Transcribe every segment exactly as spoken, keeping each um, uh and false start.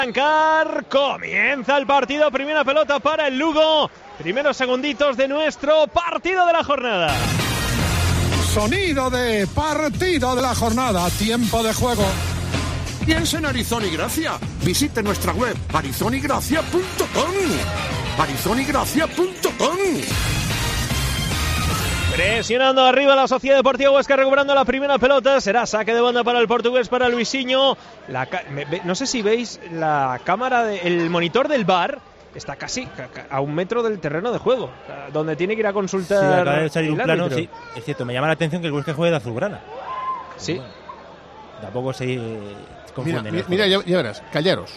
Arrancar, comienza el partido, primera pelota para el Lugo, primeros segunditos de nuestro partido de la jornada. Sonido de partido de la jornada, tiempo de juego. Piensa en Arizona y Gracia. Visite nuestra web arizona y gracia punto com. arizona y gracia punto com. Presionando arriba la Sociedad Deportiva Huesca, recuperando la primera pelota. Será saque de banda para el portugués, para Luisinho. La ca- me, me, no sé si veis la cámara, de, el monitor del V A R. Está casi a un metro del terreno de juego, donde tiene que ir a consultar. Sí, acaba de salir un plano, árbitro. sí, es cierto. Me llama la atención que el Huesca juegue de azulgrana. Sí. Bueno, tampoco se eh, confunden. Mira, mira ya, ya verás, callaros.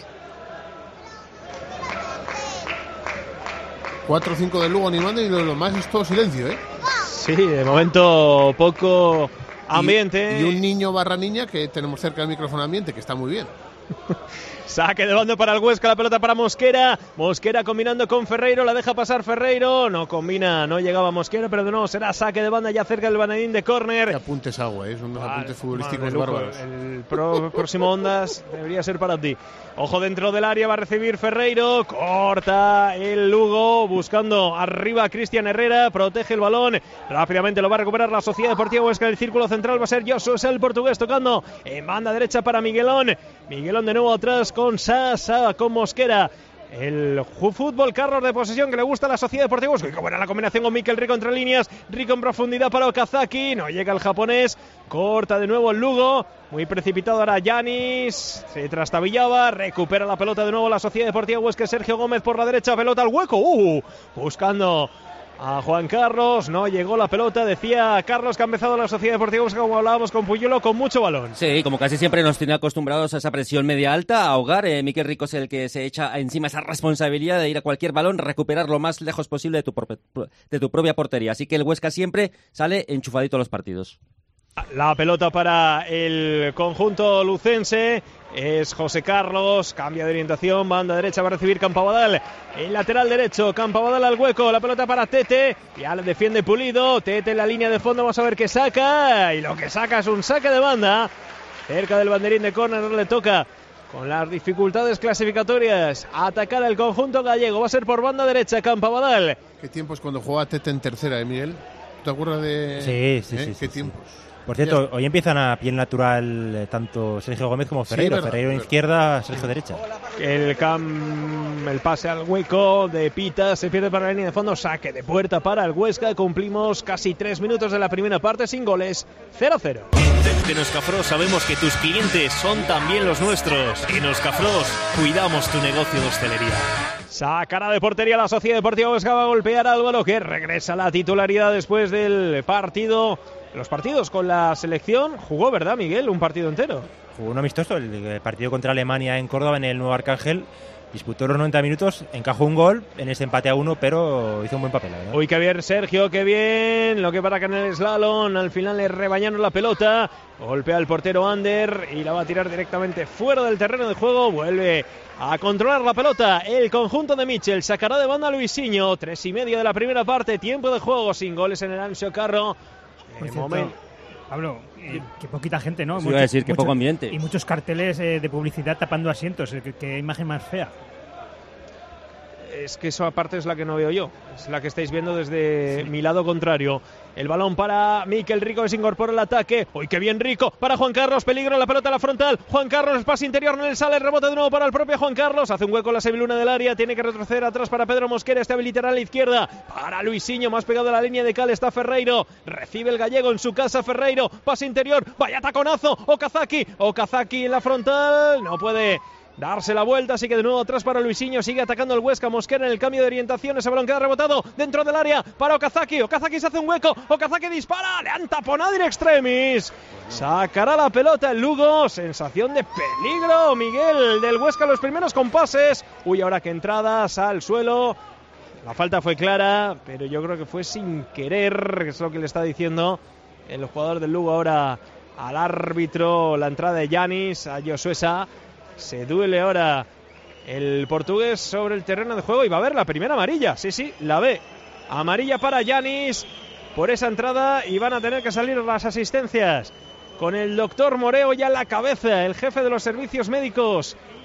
cuatro o cinco del Lugo animando y lo, lo más es todo silencio, ¿eh? Sí, de momento poco ambiente. Y, y un niño barra niña que tenemos cerca del micrófono ambiente, que está muy bien. Saque de banda para el Huesca, la pelota para Mosquera. Mosquera combinando con Ferreiro, la deja pasar Ferreiro. No combina, no llegaba Mosquera, pero de nuevo será saque de banda ya cerca del banadín de córner. Qué apuntes agua, ¿eh? Son unos Vale, apuntes futbolísticos lujo, bárbaros. El pro, próximo Ondas debería ser para ti. Ojo dentro del área, va a recibir Ferreiro. Corta el Lugo, buscando arriba a Cristian Herrera. Protege el balón. Rápidamente lo va a recuperar la Sociedad Deportiva Huesca. El círculo central va a ser Josu, es el portugués tocando en banda derecha para Miguelón. Miguelón de nuevo atrás con Sasa, con Mosquera. El fútbol Carlos de posesión que le gusta a la Sociedad Deportiva Huesca. Qué buena la combinación con Mikel Rico entre líneas. Rico en profundidad para Okazaki. No llega el japonés. Corta de nuevo el Lugo. Muy precipitado ahora Yanis. Se trastabillaba. Recupera la pelota de nuevo la Sociedad Deportiva Huesca. Sergio Gómez por la derecha. Pelota al hueco. Uh, buscando a Juan Carlos. No llegó la pelota. Decía Carlos que ha empezado la Sociedad Deportiva Huesca, como hablábamos con Puyuelo, con mucho balón. Sí, como casi siempre nos tiene acostumbrados a esa presión media alta, a ahogar. Eh, Mikel Rico es el que se echa encima esa responsabilidad de ir a cualquier balón, recuperar lo más lejos posible de tu, por- de tu propia portería. Así que el Huesca siempre sale enchufadito a los partidos. La pelota para el conjunto lucense es José Carlos, cambia de orientación, banda derecha va a recibir Campabadal, el lateral derecho, Campabadal al hueco, la pelota para Tete, ya le defiende Pulido, Tete en la línea de fondo, vamos a ver qué saca, y lo que saca es un saque de banda, cerca del banderín de córner, no le toca. Con las dificultades clasificatorias, atacar al conjunto gallego, va a ser por banda derecha, Campabadal. Qué tiempos cuando jugaba Tete en tercera, ¿eh, Miguel? ¿Te acuerdas de...? Sí, sí, ¿eh? sí. Qué sí, tiempos. sí. Por cierto, hoy empiezan a piel natural eh, tanto Sergio Gómez como Ferreiro. Sí, verdad, Ferreiro en verdad. izquierda, Sergio derecha. El, cam... el pase al hueco de Pita se pierde para la línea de fondo, saque de puerta para el Huesca. Cumplimos casi tres minutos de la primera parte sin goles, cero cero. En Oscafros sabemos que tus clientes son también los nuestros. En Oscafros cuidamos tu negocio de hostelería. Sacará de portería la Sociedad Deportiva Huesca, va a golpear a Álvaro, que regresa a la titularidad después del partido. Los partidos con la selección jugó, ¿verdad, Miguel? Un partido entero. Jugó un amistoso, el partido contra Alemania en Córdoba, en el Nuevo Arcángel. Disputó los noventa minutos, encajó un gol en ese empate a uno, pero hizo un buen papel, ¿verdad? Uy, qué bien, Sergio, qué bien. Lo que para que en el slalom, al final le rebañaron la pelota. Golpea el portero Ander y la va a tirar directamente fuera del terreno de juego. Vuelve a controlar la pelota el conjunto de Michel. Sacará de banda a Luisinho. Tres y medio de la primera parte. Tiempo de juego sin goles en el Anxo Carro. Por Eh, cierto, momento. Pablo, eh, que poquita gente, ¿no? Eso iba a decir, que poco ambiente. Y muchos carteles eh, de publicidad tapando asientos. Eh, que, que imagen más fea. Es que eso aparte es la que no veo yo. Es la que estáis viendo desde sí. mi lado contrario. El balón para Mikel Rico, que se incorpora el ataque. ¡Uy, qué bien Rico! Para Juan Carlos, peligro, la pelota a la frontal. Juan Carlos, pase interior, no le sale, rebote de nuevo para el propio Juan Carlos. Hace un hueco en la seviluna del área, tiene que retroceder atrás para Pedro Mosquera. Este habilitará a la izquierda para Luisinho, más pegado a la línea de cal está Ferreiro. Recibe el gallego en su casa Ferreiro. Pase interior, vaya taconazo. Okazaki, Okazaki en la frontal. No puede darse la vuelta, así que de nuevo atrás para Luisinho, sigue atacando el Huesca, Mosquera en el cambio de orientación, ese balón queda rebotado dentro del área para Okazaki, Okazaki se hace un hueco, Okazaki dispara, le han taponado in extremis, sacará la pelota el Lugo, sensación de peligro, Miguel, del Huesca los primeros compases, uy, ahora que entradas al suelo, la falta fue clara, pero yo creo que fue sin querer, que es lo que le está diciendo el jugador del Lugo ahora al árbitro, la entrada de Yanis, a Josuesa. Se duele ahora el portugués sobre el terreno de juego y va a haber la primera amarilla. Sí, sí, la ve. Amarilla para Yanis por esa entrada y van a tener que salir las asistencias con el doctor Moreo ya en la cabeza, el jefe de los servicios médicos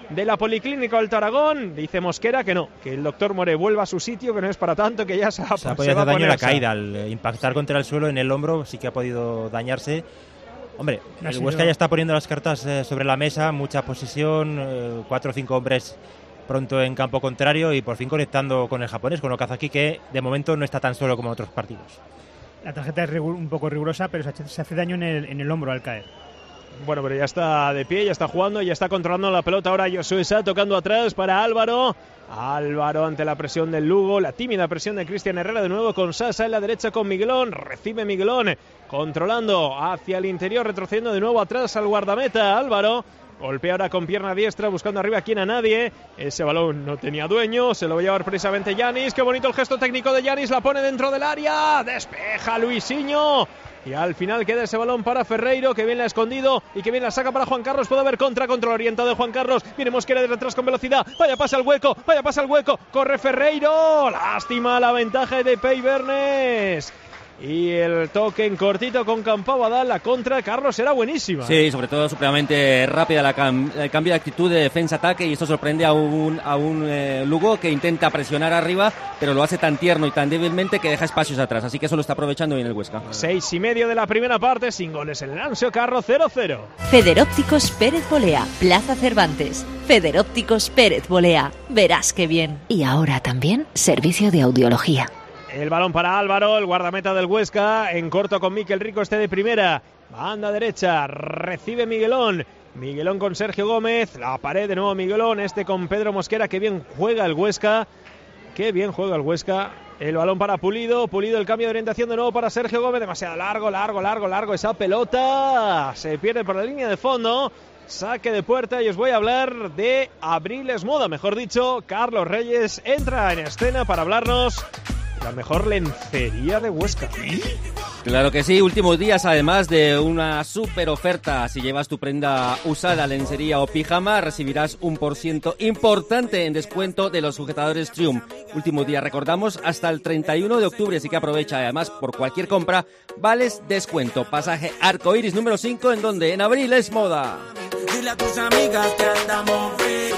de la Policlínica Alto Aragón. Dice Mosquera que no, que el doctor More vuelva a su sitio, que no es para tanto, que ya se ha, se ha podido hacer daño en la caída. Al impactar contra el suelo en el hombro sí que ha podido dañarse. Hombre, el Huesca ya está poniendo las cartas eh, sobre la mesa, mucha posesión, eh, cuatro o cinco hombres pronto en campo contrario y por fin conectando con el japonés, con Okazaki, que de momento no está tan solo como en otros partidos. La tarjeta es un poco rigurosa, pero se hace daño en el, en el hombro al caer. Bueno, pero ya está de pie, ya está jugando, ya está controlando la pelota. Ahora Josué Sá tocando atrás para Álvaro. Álvaro ante la presión del Lugo, la tímida presión de Cristian Herrera, de nuevo con Sasa en la derecha con Miguelón. Recibe Miguelón, controlando hacia el interior, retrocediendo de nuevo atrás al guardameta Álvaro. Golpea ahora con pierna diestra, buscando arriba a quien a nadie. Ese balón no tenía dueño, se lo va a llevar precisamente Yanis. Qué bonito el gesto técnico de Yanis, la pone dentro del área. Despeja Luisinho. Y al final queda ese balón para Ferreiro, que bien la ha escondido y que bien la saca para Juan Carlos. Puede haber contra, control orientado de Juan Carlos. Viene Mosquera desde atrás con velocidad. Vaya pasa al hueco, vaya pasa al hueco. Corre Ferreiro. Lástima la ventaja de Pei Bernes. Y el toque en cortito con Campabadal, la contra Carlos era buenísima. Sí, sobre todo supremamente rápida la cam- el cambio de actitud de defensa-ataque, y esto sorprende a un, a un eh, Lugo que intenta presionar arriba, pero lo hace tan tierno y tan débilmente que deja espacios atrás, así que eso lo está aprovechando bien el Huesca. Seis y medio de la primera parte, sin goles en el Ansio Carro, cero cero. Federópticos Pérez Bolea, Plaza Cervantes. Federópticos Pérez Bolea, verás qué bien. Y ahora también servicio de audiología. El balón para Álvaro, el guardameta del Huesca, en corto con Mikel Rico, este de primera. Banda derecha, recibe Miguelón. Miguelón con Sergio Gómez, la pared de nuevo Miguelón, este con Pedro Mosquera. Qué bien juega el Huesca, qué bien juega el Huesca. El balón para Pulido, Pulido el cambio de orientación de nuevo para Sergio Gómez. Demasiado largo, largo, largo, largo esa pelota. Se pierde por la línea de fondo. Saque de puerta y os voy a hablar de Abriles Moda, mejor dicho. Carlos Reyes entra en escena para hablarnos la mejor lencería de Huesca. Claro que sí, últimos días además de una super oferta. Si llevas tu prenda usada, lencería o pijama, recibirás un por ciento importante en descuento de los sujetadores Triumph. Último día, recordamos, hasta el treinta y uno de octubre, así que aprovecha. Además, por cualquier compra, vales descuento. Pasaje Arcoiris número cinco, ¿en donde? En Abriles Moda. Dile a tus amigas que andamos bien.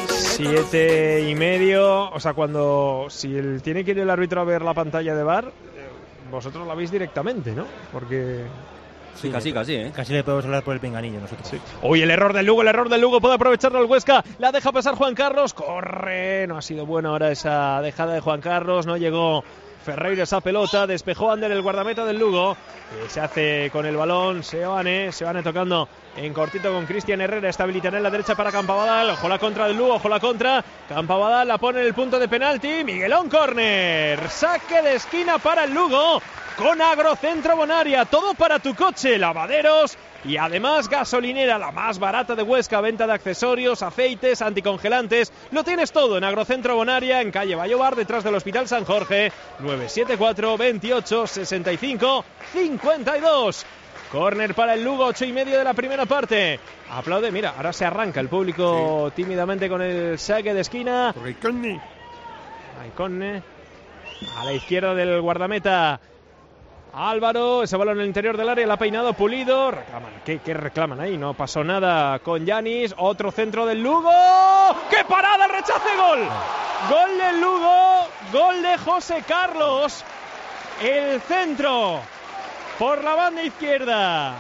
Siete y medio, o sea, cuando si el, tiene que ir el árbitro a ver la pantalla de V A R, vosotros la veis directamente, ¿no? Porque sí, casi, casi, ¿eh? Casi le podemos hablar por el pinganillo nosotros. Sí. Uy, el error del Lugo, el error del Lugo, puede aprovecharlo el Huesca, la deja pasar Juan Carlos, corre, no ha sido buena ahora esa dejada de Juan Carlos, no llegó Ferreiro esa pelota, despejó Ander el guardameta del Lugo, que se hace con el balón Seoane, Seoane tocando en cortito con Cristian Herrera, estabilizará en la derecha para Campabadal, ojo la contra del Lugo, ojo la contra, Campabadal la pone en el punto de penalti, Miguelón córner, saque de esquina para el Lugo, con Agrocentro Bonaria, todo para tu coche, lavaderos y además gasolinera, la más barata de Huesca, venta de accesorios, aceites, anticongelantes, lo tienes todo en Agrocentro Bonaria, en calle Vallobar, detrás del Hospital San Jorge, nueve siete cuatro, veintiocho, sesenta y cinco, cincuenta y dos. Córner para el Lugo, ocho y medio de la primera parte. Aplaude, mira, ahora se arranca el público sí. tímidamente con el saque de esquina. Raiconne. Raiconne. A la izquierda del guardameta Álvaro, ese balón en el interior del área, la ha peinado Pulido. Reclaman, ¿qué, qué reclaman ahí? No pasó nada con Yanis. Otro centro del Lugo. ¡Qué parada! ¡El rechace! ¡Gol! Gol del Lugo. Gol de José Carlos. El centro por la banda izquierda.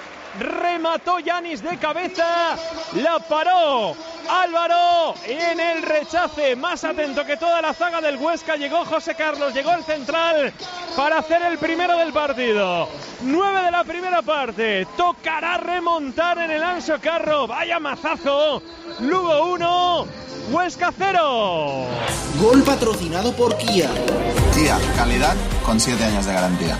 Remató Yanis de cabeza. La paró Álvaro en el rechace. Más atento que toda la zaga del Huesca. Llegó José Carlos, llegó el central para hacer el primero del partido. nueve de la primera parte. Tocará remontar en el Ansio Carro. Vaya mazazo. Lugo uno, Huesca cero. Gol patrocinado por Kia. Kia, calidad con siete años de garantía.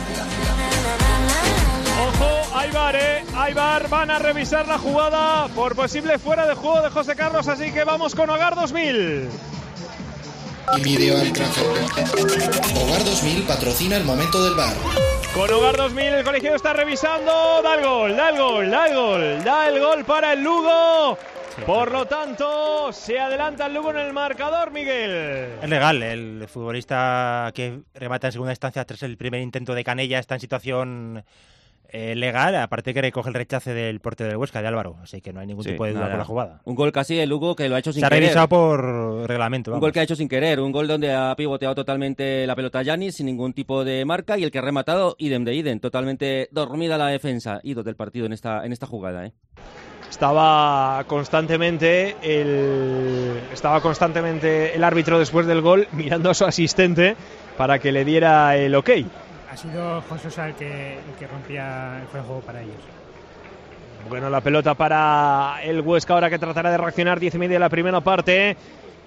Ojo, hay V A R, ¿eh? Hay V A R, van a revisar la jugada por posible fuera de juego de José Carlos, así que vamos con Hogar dos mil. Y video al crack. Hogar dos mil patrocina el momento del V A R. Con Hogar dos mil el colegiado está revisando, da el gol, da el gol, da el gol, da el gol para el Lugo. Por lo tanto, se adelanta el Lugo en el marcador, Miguel. Es legal, el futbolista que remata en segunda instancia tras el primer intento de Canella está en situación Eh, legal, aparte que recoge el rechace del portero del Huesca, de Álvaro, así que no hay ningún Sí, tipo de duda nada. por la jugada. Un gol casi el Lugo que lo ha hecho sin Se ha querer. revisado por reglamento. Un Vamos. gol que ha hecho sin querer, un gol donde ha pivoteado totalmente la pelota Yanis sin ningún tipo de marca y el que ha rematado, idem de idem, totalmente dormida la defensa, ido del partido en esta, en esta jugada. ¿eh? Estaba constantemente el estaba constantemente el árbitro después del gol mirando a su asistente para que le diera el ok. Ha sido Juan Sosa el que, el que rompía el fuera de juego para ellos. Bueno, la pelota para el Huesca ahora que tratará de reaccionar, diez y media de la primera parte.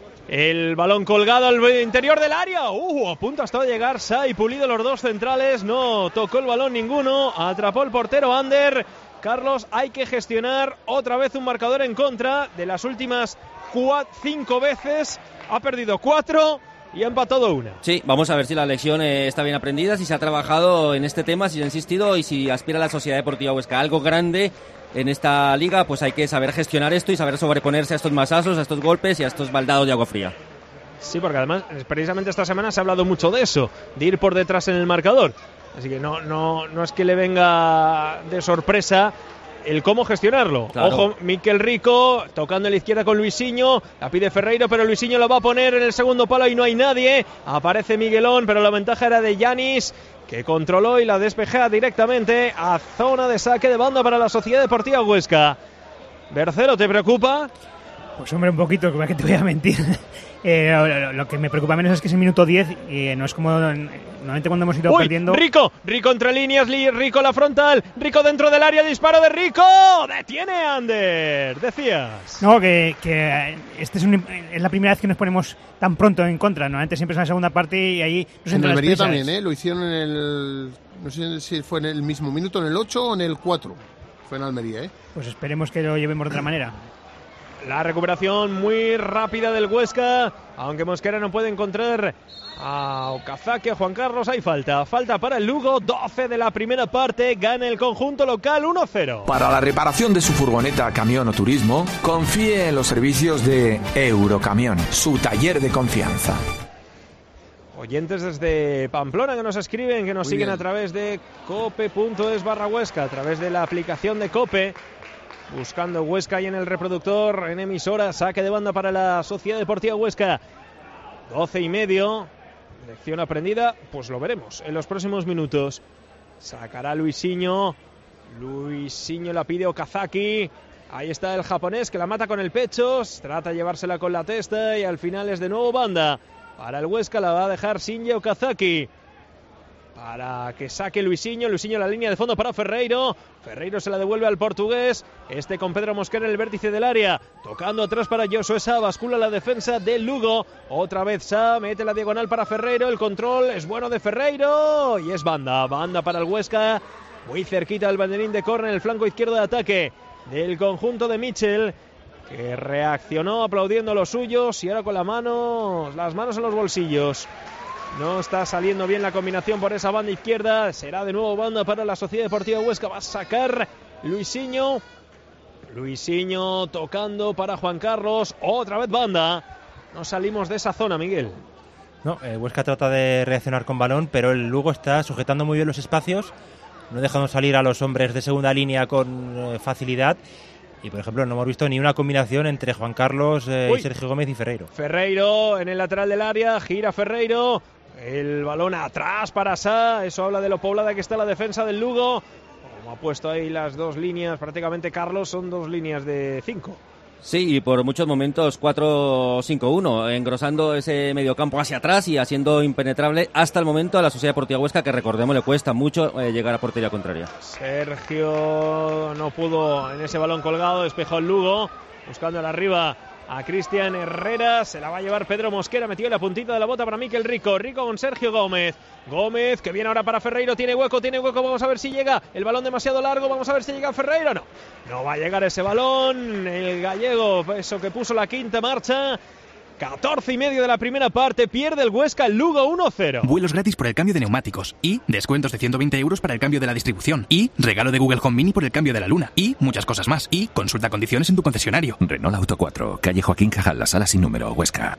El balón colgado al interior del área. Uh, a punto hasta de llegar Sai Pulido, los dos centrales. No tocó el balón ninguno. Atrapó el portero Ander. Carlos, hay que gestionar otra vez un marcador en contra. De las últimas cuatro, cinco veces ha perdido cuatro y ha empatado una. Sí, vamos a ver si la lección eh, está bien aprendida, si se ha trabajado en este tema, si se ha insistido y si aspira la Sociedad Deportiva Huesca a algo grande en esta liga, pues hay que saber gestionar esto y saber sobreponerse a estos masazos, a estos golpes y a estos baldados de agua fría. Sí, porque además, precisamente esta semana se ha hablado mucho de eso, de ir por detrás en el marcador. Así que no, no, no es que le venga de sorpresa el cómo gestionarlo. Claro. Ojo, Miquel Rico tocando a la izquierda con Luisinho, la pide Ferreiro, pero Luisinho lo va a poner en el segundo palo y no hay nadie. Aparece Miguelón, pero la ventaja era de Yanis, que controló y la despejaba directamente a zona de saque de banda para la Sociedad Deportiva Huesca. Bercero, ¿te preocupa? Pues hombre, un poquito, que te voy a mentir. Eh, lo, lo que me preocupa menos es que es el minuto diez y no es como normalmente cuando hemos ido Uy, perdiendo. Rico, Rico entre líneas, Rico la frontal, Rico dentro del área, disparo de Rico, detiene a Ander, decías. No, que, que este es, un, es la primera vez que nos ponemos tan pronto en contra, normalmente siempre es en la segunda parte y ahí nos En entran el las Almería prisas. también, ¿eh? Lo hicieron en el... No sé si fue en el mismo minuto, en el ocho o en el cuatro. Fue en Almería, ¿eh? Pues esperemos que lo llevemos de otra manera. La recuperación muy rápida del Huesca, aunque Mosquera no puede encontrar a Okazaki, a Juan Carlos, hay falta. Falta para el Lugo, doce de la primera parte, gana el conjunto local uno cero. Para la reparación de su furgoneta, camión o turismo, confíe en los servicios de Eurocamión, su taller de confianza. Oyentes desde Pamplona que nos escriben, que nos Muy siguen bien. a través de cope.es barra Huesca, a través de la aplicación de Cope. Buscando Huesca ahí en el reproductor, en emisora, saque de banda para la Sociedad Deportiva Huesca. doce y medio, lección aprendida, pues lo veremos en los próximos minutos. Sacará Luisinho, Luisinho la pide Okazaki. Ahí está el japonés que la mata con el pecho, trata de llevársela con la testa y al final es de nuevo banda. Para el Huesca la va a dejar Shinji Okazaki. Para que saque Luisinho, Luisinho la línea de fondo para Ferreiro, Ferreiro se la devuelve al portugués, este con Pedro Mosquera en el vértice del área, tocando atrás para Josué Sá, bascula la defensa del Lugo, otra vez Sá, mete la diagonal para Ferreiro, el control es bueno de Ferreiro y es banda, banda para el Huesca, muy cerquita del banderín de córner, el flanco izquierdo de ataque del conjunto de Mitchell, que reaccionó aplaudiendo a los suyos y ahora con la mano, las manos en los bolsillos. No está saliendo bien la combinación por esa banda izquierda. Será de nuevo banda para la Sociedad Deportiva Huesca. Va a sacar Luisinho. Luisinho tocando para Juan Carlos. Otra vez banda. No salimos de esa zona, Miguel. No, eh, Huesca trata de reaccionar con balón, pero el Lugo está sujetando muy bien los espacios, no dejando salir a los hombres de segunda línea con eh, facilidad. Y, por ejemplo, no hemos visto ni una combinación entre Juan Carlos, eh, y Sergio Gómez y Ferreiro. Ferreiro en el lateral del área, gira Ferreiro. El balón atrás para Sá. Eso habla de lo poblada que está la defensa del Lugo. Como ha puesto ahí las dos líneas, prácticamente Carlos, son dos líneas de cinco. Sí, y por muchos momentos cuatro cinco uno, engrosando ese mediocampo hacia atrás y haciendo impenetrable hasta el momento a la Sociedad Deportiva Huesca, que recordemos le cuesta mucho eh, llegar a portería contraria. Sergio no pudo en ese balón colgado, despejó el Lugo, buscando arriba a Cristian Herrera, se la va a llevar Pedro Mosquera, metió la puntita de la bota para Miquel Rico, Rico con Sergio Gómez, Gómez que viene ahora para Ferreiro, tiene hueco, tiene hueco, vamos a ver si llega, el balón demasiado largo, vamos a ver si llega Ferreiro, no, no va a llegar ese balón, el gallego, eso que puso la quinta marcha. catorce y medio de la primera parte, pierde el Huesca, el Lugo uno cero. Vuelos gratis por el cambio de neumáticos y descuentos de ciento veinte euros para el cambio de la distribución y regalo de Google Home Mini por el cambio de la luna y muchas cosas más y consulta condiciones en tu concesionario. Renault Auto cuatro, calle Joaquín Cajal, la sala sin número, Huesca.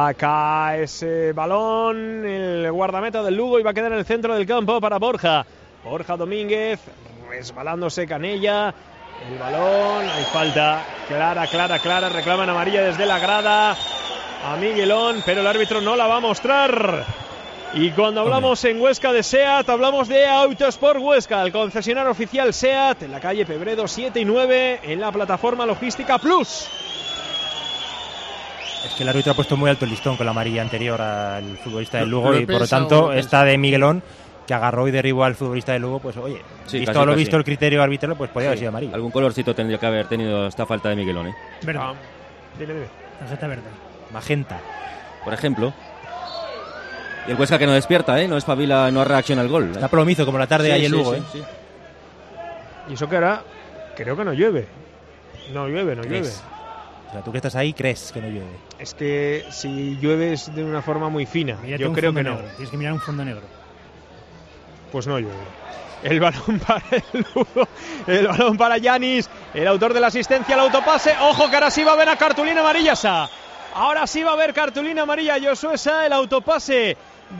Saca ese balón el guardameta del Lugo y va a quedar en el centro del campo para Borja. Borja Domínguez, resbalándose Canella, el balón, hay falta, clara, clara, clara, reclaman amarilla desde la grada a Miguelón, pero el árbitro no la va a mostrar. Y cuando hablamos en Huesca de SEAT, hablamos de Autosport Huesca, el concesionario oficial SEAT, en la calle Pebredo siete y nueve, en la plataforma Logística Plus. Es que el árbitro ha puesto muy alto el listón con la amarilla anterior al futbolista del Lugo, y por lo tanto esta de Miguelón, que agarró y derribó al futbolista del Lugo, pues oye, sí, visto casi, lo casi. visto el criterio arbitral, pues podría Sí, haber sido amarilla. Algún colorcito tendría que haber tenido esta falta de Miguelón, ¿eh? Verdad. Dile, dile. Tarjeta verde. Magenta. Por ejemplo. Y el Huesca que no despierta, ¿eh? No espabila, no reacciona al gol. Está plomizo como la tarde Sí, ahí el sí, Lugo, sí, ¿eh? sí. Y eso que ahora, creo que no llueve. No llueve, no llueve. ¿Crees? O sea, tú que estás ahí, crees que no llueve. Es que si llueve es de una forma muy fina. Mírate Yo un creo fondo que no. negro. Tienes que mirar un fondo negro. Pues no llueve. El balón para el Lugo, el balón para Yanis, el autor de la asistencia al autopase. Ojo que ahora sí va a haber a cartulina amarilla. Sa. Ahora sí va a haber cartulina amarilla. Josué Sa, el autopase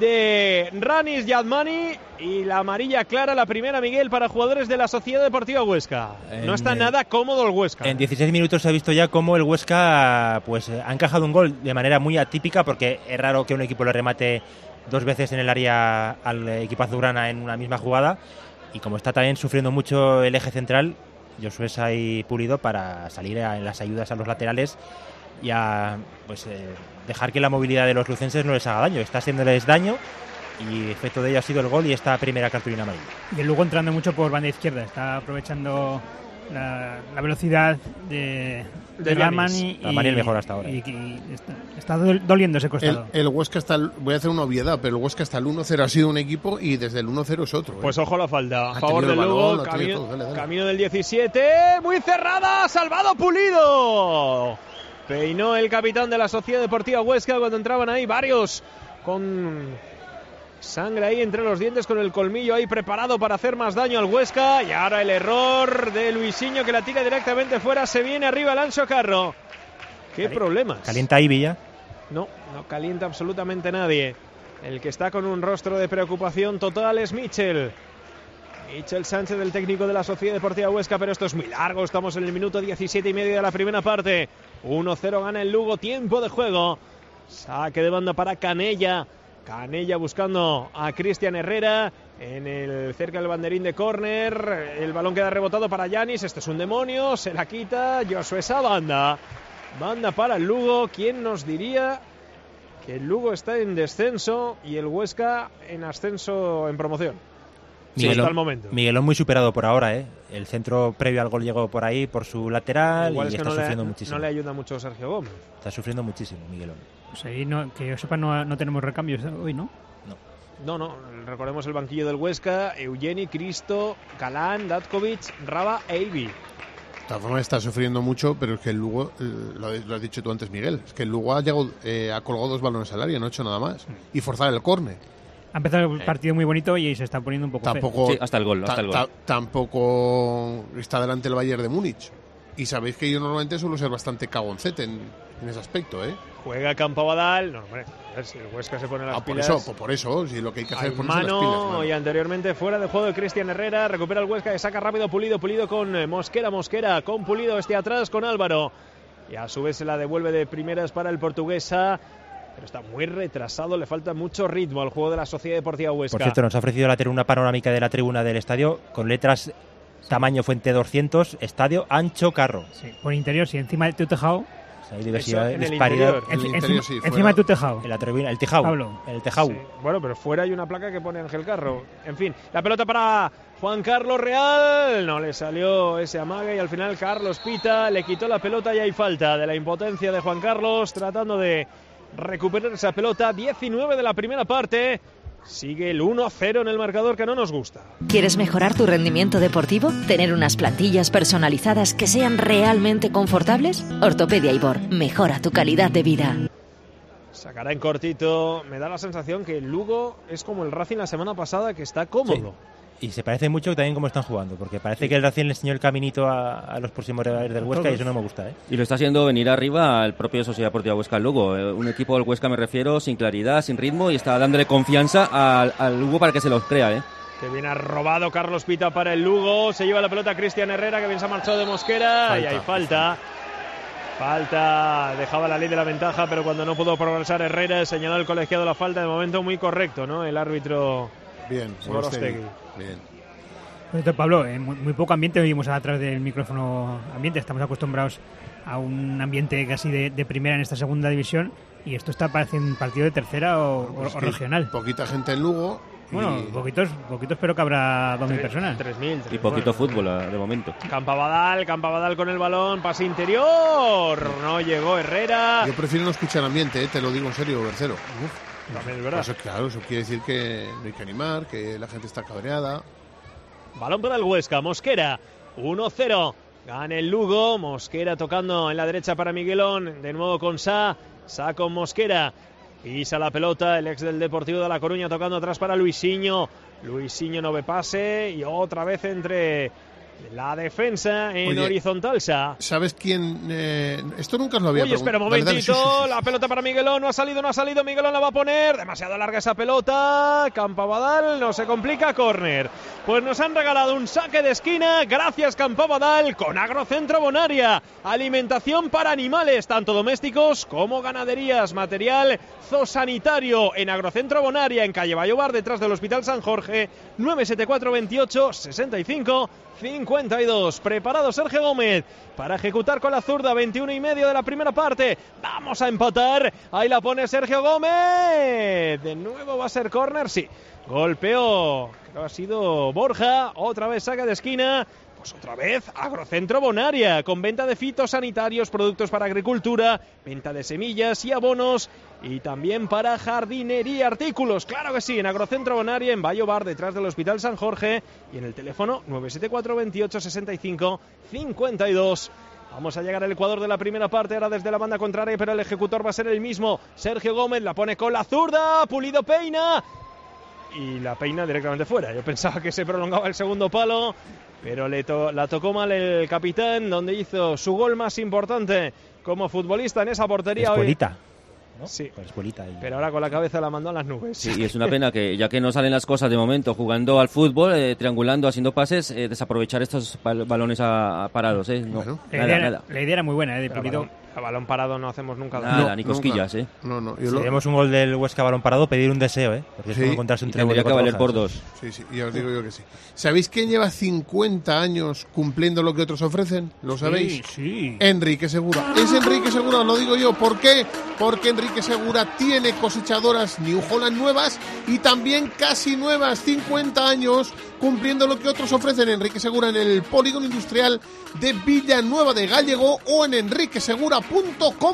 de Ranis Yadmani, y la amarilla clara, la primera, Miguel, para jugadores de la Sociedad Deportiva Huesca. En, no está nada cómodo el Huesca. En dieciséis minutos se ha visto ya cómo el Huesca pues ha encajado un gol de manera muy atípica, porque es raro que un equipo le remate dos veces en el área al equipo azulgrana en una misma jugada, y como está también sufriendo mucho el eje central, Josué Sa y Pulido, para salir a, en las ayudas a los laterales y a pues eh, dejar que la movilidad de los lucenses no les haga daño. Está haciéndoles daño, y efecto de ello ha sido el gol y esta primera cartulina amarilla. Y el Lugo entrando mucho por banda izquierda, está aprovechando la, la velocidad de, de, de Ramani. Ramani el mejor hasta ahora. Y, y está, está doliendo ese costado. El, el Huesca está, voy a hacer una obviedad, pero el Huesca hasta el uno cero ha sido un equipo y desde el uno cero es otro. ¿eh? Pues ojo la falta. A Ha favor tenido del el Lugo, balón, ha tenido camino, todo. Dale, dale. camino del diecisiete. Muy cerrada, salvado Pulido. Peinó el capitán de la Sociedad Deportiva Huesca cuando entraban ahí varios con sangre ahí entre los dientes, con el colmillo ahí preparado para hacer más daño al Huesca. Y ahora el error de Luisinho, que la tira directamente fuera. Se viene arriba el Anso Carro. ¿Qué Cali- problemas? ¿Calienta ahí Villa? No, no calienta absolutamente nadie. El que está con un rostro de preocupación total es Michel. Michel Sánchez, el técnico de la Sociedad Deportiva Huesca, pero esto es muy largo. Estamos en el minuto diecisiete y medio de la primera parte. uno cero gana el Lugo, tiempo de juego. Saque de banda para Canella. Canella buscando a Cristian Herrera en el cerca del banderín de córner. El balón queda rebotado para Yanis. Este es un demonio, se la quita Josué Sa. Banda. Banda para el Lugo. ¿Quién nos diría que el Lugo está en descenso y el Huesca en ascenso, en promoción? Sí, hasta el momento. Miguelón muy superado por ahora, ¿eh? El centro previo al gol llegó por ahí, por su lateral, Igual y es que está no sufriendo le, muchísimo. no le ayuda mucho Sergio Gómez. Está sufriendo muchísimo Miguelón. Pues ahí no, que yo sepa, no, no tenemos recambios hoy, ¿no? No, no, recordemos el banquillo del Huesca: Eugeni, Cristo, Calán, Datkovic, Raba e Ibi. De todas formas está sufriendo mucho, pero es que el Lugo, eh, lo, lo has dicho tú antes, Miguel, es que el Lugo ha, llegado, eh, ha colgado dos balones al área, no ha hecho nada más. Y forzar el córner. Ha empezado el partido muy bonito y se está poniendo un poco Tampoco, feo. Sí, hasta el gol, hasta ta- el gol. ta- tampoco está delante el Bayern de Múnich. Y sabéis que yo normalmente suelo ser bastante cagoncete en, en ese aspecto, ¿eh? Juega Campabadal. No, hombre, a ver si el Huesca se pone las Ah, por pilas. eso, por, por eso, si lo que hay que hacer Hay es ponerse las pilas. mano, mano. y anteriormente fuera de juego de Cristian Herrera. Recupera el Huesca, que saca rápido Pulido. Pulido con eh, Mosquera, Mosquera con Pulido, este atrás con Álvaro. Y a su vez se la devuelve de primeras para el portuguesa. Pero está muy retrasado, le falta mucho ritmo al juego de la Sociedad Deportiva Huesca. Por cierto, nos ha ofrecido la tribuna panorámica de la tribuna del estadio con letras tamaño Fuente doscientos, estadio Ancho Carro. Sí, por interior, sí, encima de tu tejado. O sea, hay diversidad, Eso en el disparidad. interior. En el Enci- interior, encima, sí, encima fuera. de tu tejado. En la tribuna, el tejado. Pablo. En el tejado. Sí, bueno, pero fuera hay una placa que pone Ángel Carro. En fin, la pelota para Juan Carlos Real. No le salió ese amague y al final Carlos pita, le quitó la pelota y hay falta de la impotencia de Juan Carlos tratando de recuperar esa pelota. diecinueve de la primera parte. Sigue el uno cero en el marcador, que no nos gusta. ¿Quieres mejorar tu rendimiento deportivo? ¿Tener unas plantillas personalizadas que sean realmente confortables? Ortopedia Ibor, mejora tu calidad de vida. Sacará en cortito. Me da la sensación que el Lugo es como el Racing la semana pasada, que está cómodo. Y se parece mucho también cómo están jugando, porque parece que el Racing le enseñó el caminito a, a los próximos rivales del Huesca y eso no me gusta, ¿eh? Y lo está haciendo venir arriba al propio Sociedad Deportiva Huesca Lugo. Eh, un equipo del Huesca, me refiero, sin claridad, sin ritmo, y está dándole confianza al, al Lugo para que se los crea, ¿eh? Que bien ha robado Carlos Pita para el Lugo. Se lleva la pelota Cristian Herrera, que bien se ha marchado de Mosquera. Falta. Y hay falta. Falta, dejaba la ley de la ventaja, pero cuando no pudo progresar Herrera, señaló el colegiado la falta. De momento muy correcto, ¿no? El árbitro. Bien, Gorostegui. Bien. Esto, Pablo, eh, muy, muy poco ambiente oímos a través del micrófono ambiente. Estamos acostumbrados a un ambiente casi de, de primera en esta segunda división. Y esto está pareciendo un partido de tercera o, pues o regional. Poquita gente en Lugo. Bueno, y... poquitos, poquitos, pero que habrá dos mil personas. tres mil. Y poquito bueno. fútbol de momento. Campabadal, Campabadal con el balón, pase interior. No llegó Herrera. Yo prefiero no escuchar ambiente, ¿eh? Te lo digo en serio, Bercero. Uf. También es verdad. Eso, claro, eso quiere decir que no hay que animar, que la gente está cabreada. Balón para el Huesca, Mosquera, uno cero. Gana el Lugo, Mosquera tocando en la derecha para Miguelón. De nuevo con Sa, Sa con Mosquera. Pisa la pelota, el ex del Deportivo de La Coruña tocando atrás para Luisinho. Luisinho no ve pase y otra vez entre la defensa en Oye, horizontal. Sa. ¿Sabes quién? Eh, esto nunca os lo había Oye, espera un preguntado. momentito, Dale, dale, sí, sí, sí. La pelota para Miguelón, no ha salido, no ha salido, Miguelón la va a poner, demasiado larga esa pelota, Campabadal, no se complica, córner. Pues nos han regalado un saque de esquina, gracias Campabadal, con Agrocentro Bonaria, alimentación para animales, tanto domésticos como ganaderías, material zoosanitario en Agrocentro Bonaria, en calle Vallobar, detrás del Hospital San Jorge, nueve siete cuatro veintiocho sesenta y cinco cincuenta y dos. Preparado Sergio Gómez para ejecutar con la zurda, veintiuno y medio de la primera parte. Vamos a empatar. Ahí la pone Sergio Gómez. De nuevo va a ser córner, sí. Golpeó, creo que ha sido Borja. Otra vez saca de esquina. Pues otra vez Agrocentro Bonaria, con venta de fitosanitarios, productos para agricultura, venta de semillas y abonos y también para jardinería, artículos, claro que sí, en Agrocentro Bonaria, en Vallobar, detrás del Hospital San Jorge, y en el teléfono nueve siete cuatro veintiocho sesenta y cinco cincuenta y dos. Vamos a llegar al Ecuador de la primera parte, ahora desde la banda contraria, pero el ejecutor va a ser el mismo, Sergio Gómez, la pone con la zurda, Pulido peina, y la peina directamente fuera. Yo pensaba que se prolongaba el segundo palo, pero le to- la tocó mal el capitán, donde hizo su gol más importante como futbolista en esa portería. Escuelita, hoy. ¿no? Sí, pues escuelita ahí. pero ahora con la cabeza la mandó a las nubes. Sí, y es una pena que, ya que no salen las cosas de momento, jugando al fútbol, eh, triangulando, haciendo pases, eh, desaprovechar estos bal- balones a, a parados, ¿eh? No, Bueno. La, nada, idea, nada. la idea era muy buena, ¿eh? De Pero Pulido. balón, a balón parado no hacemos nunca Nada, daño. No, ni cosquillas, nunca. ¿eh? No, no. Yo Si lo... vemos un gol del Huesca balón parado, pedir un deseo, ¿eh? Porque Sí. es como encontrarse un Y tendría que triángulo valer con por hojas. dos. Sí, sí, ya os digo yo que sí. ¿Sabéis quién lleva cincuenta años cumpliendo lo que otros ofrecen? ¿Lo sabéis? Sí, sí. Enrique Segura. Es Enrique Segura, lo digo yo. ¿Por qué? Porque Enrique Segura tiene cosechadoras New Holland nuevas y también casi nuevas, cincuenta años cumpliendo lo que otros ofrecen. Enrique Segura en el Polígono Industrial de Villanueva de Gállego o en enrique segura punto com.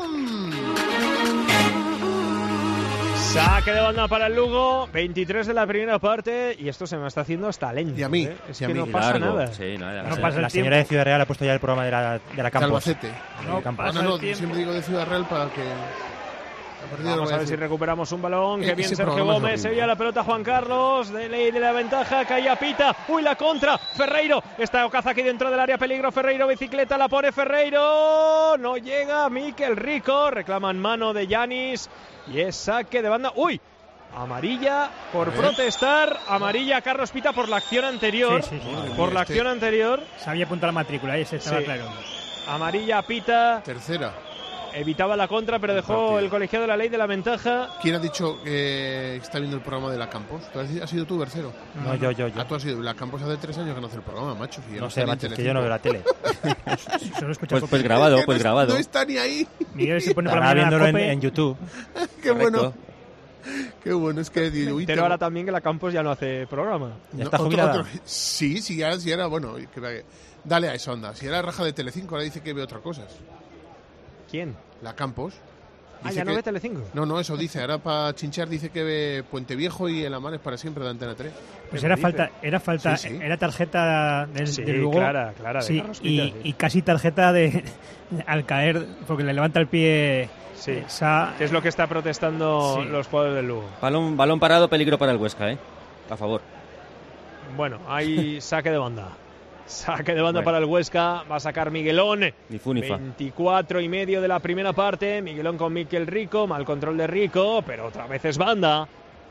Saque de banda para el Lugo, veintitrés de la primera parte, y esto se me está haciendo hasta lento. Y a mí, ¿eh? Es y a que mí. no pasa Largo, nada. sí, nada, No nada. pasa el La tiempo. señora de Ciudad Real ha puesto ya el programa de la, de la De Campos. Albacete. No Campos. pasa Ah, no, el no, tiempo. siempre digo de Ciudad Real para que... a partir de ahora Vamos voy a ver si decir. recuperamos un balón. Que Eh, bien ese Sergio programa es Gómez. horrible. Se veía la pelota Juan Carlos. De ley de la ventaja. Caía Pita. Uy, la contra. Ferreiro. Está Ocaza aquí dentro del área. Peligro. Ferreiro. Bicicleta. La pone Ferreiro. No llega. Mikel Rico. Reclaman mano de Yanis. Y es saque de banda. Uy. Amarilla por protestar. Amarilla a Carlos Pita por la acción anterior. Sí, sí, sí. Madre Por mía, la este- acción anterior. Se había apuntado la matrícula, ese estaba Sí. claro. Amarilla a Pita. Tercera. Evitaba la contra, pero dejó partido. el colegiado de la ley de la ventaja. ¿Quién ha dicho que está viendo el programa de la Campos? ¿Tú has, has sido tú, Bercero? No, yo, yo, yo. Ah, tú has sido. La Campos hace tres años que no hace el programa, macho. Si ya No está sé, ni en macho, es que yo no veo la tele. Solo escucha Pues, poco. pues grabado, Es que pues no, grabado. No está ni ahí. Miguel se pone por la Estará mañana viéndolo en, Cope. en YouTube. Qué Correcto. bueno. Qué bueno, es que... uy, Pero te- ahora también que la Campos ya no hace programa. Ya no, está otro- jubilada. otro- sí, sí, ya, sí era... Bueno, que la- dale a eso, anda. Si era raja de Telecinco, ahora dice que ve otras cosas. ¿Quién? La Campos. Ah, Dice ya no que- ve Telecinco. No, no, eso dice. Ahora para chinchar dice que ve Puente Viejo y El Amar es para siempre de Antena tres. Pues ¿Qué era me falta, dices? era falta, Sí, sí. era tarjeta del, Sí, del Lugo. clara, clara, de Sí, Carlos y, Pita, sí. y casi tarjeta de al caer, porque le levanta el pie. Sí. eh, Sa- Que es lo que está protestando Sí. los jugadores del Lugo. Balón, balón parado, peligro para el Huesca, ¿eh? A favor. Bueno, hay saque de banda. Saque de banda Bueno. para el Huesca. Va a sacar Miguelón. Ni fu ni fa. veinticuatro y medio de la primera parte. Miguelón con Mikel Rico. Mal control de Rico. Pero otra vez es banda.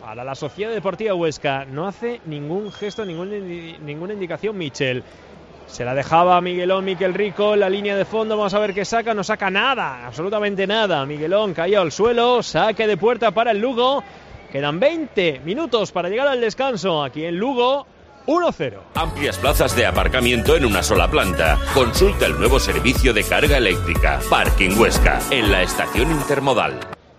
para la Sociedad Deportiva Huesca. No hace ningún gesto, ningún, ninguna indicación Michel. Se la dejaba a Miguelón, Miquel Rico, en la línea de fondo. Vamos a ver qué saca. No saca nada, absolutamente nada. Miguelón cayó al suelo. Saque de puerta para el Lugo. Quedan veinte minutos para llegar al descanso. Aquí en Lugo, uno cero. Amplias plazas de aparcamiento en una sola planta. Consulta el nuevo servicio de carga eléctrica. Parking Huesca, en la estación intermodal.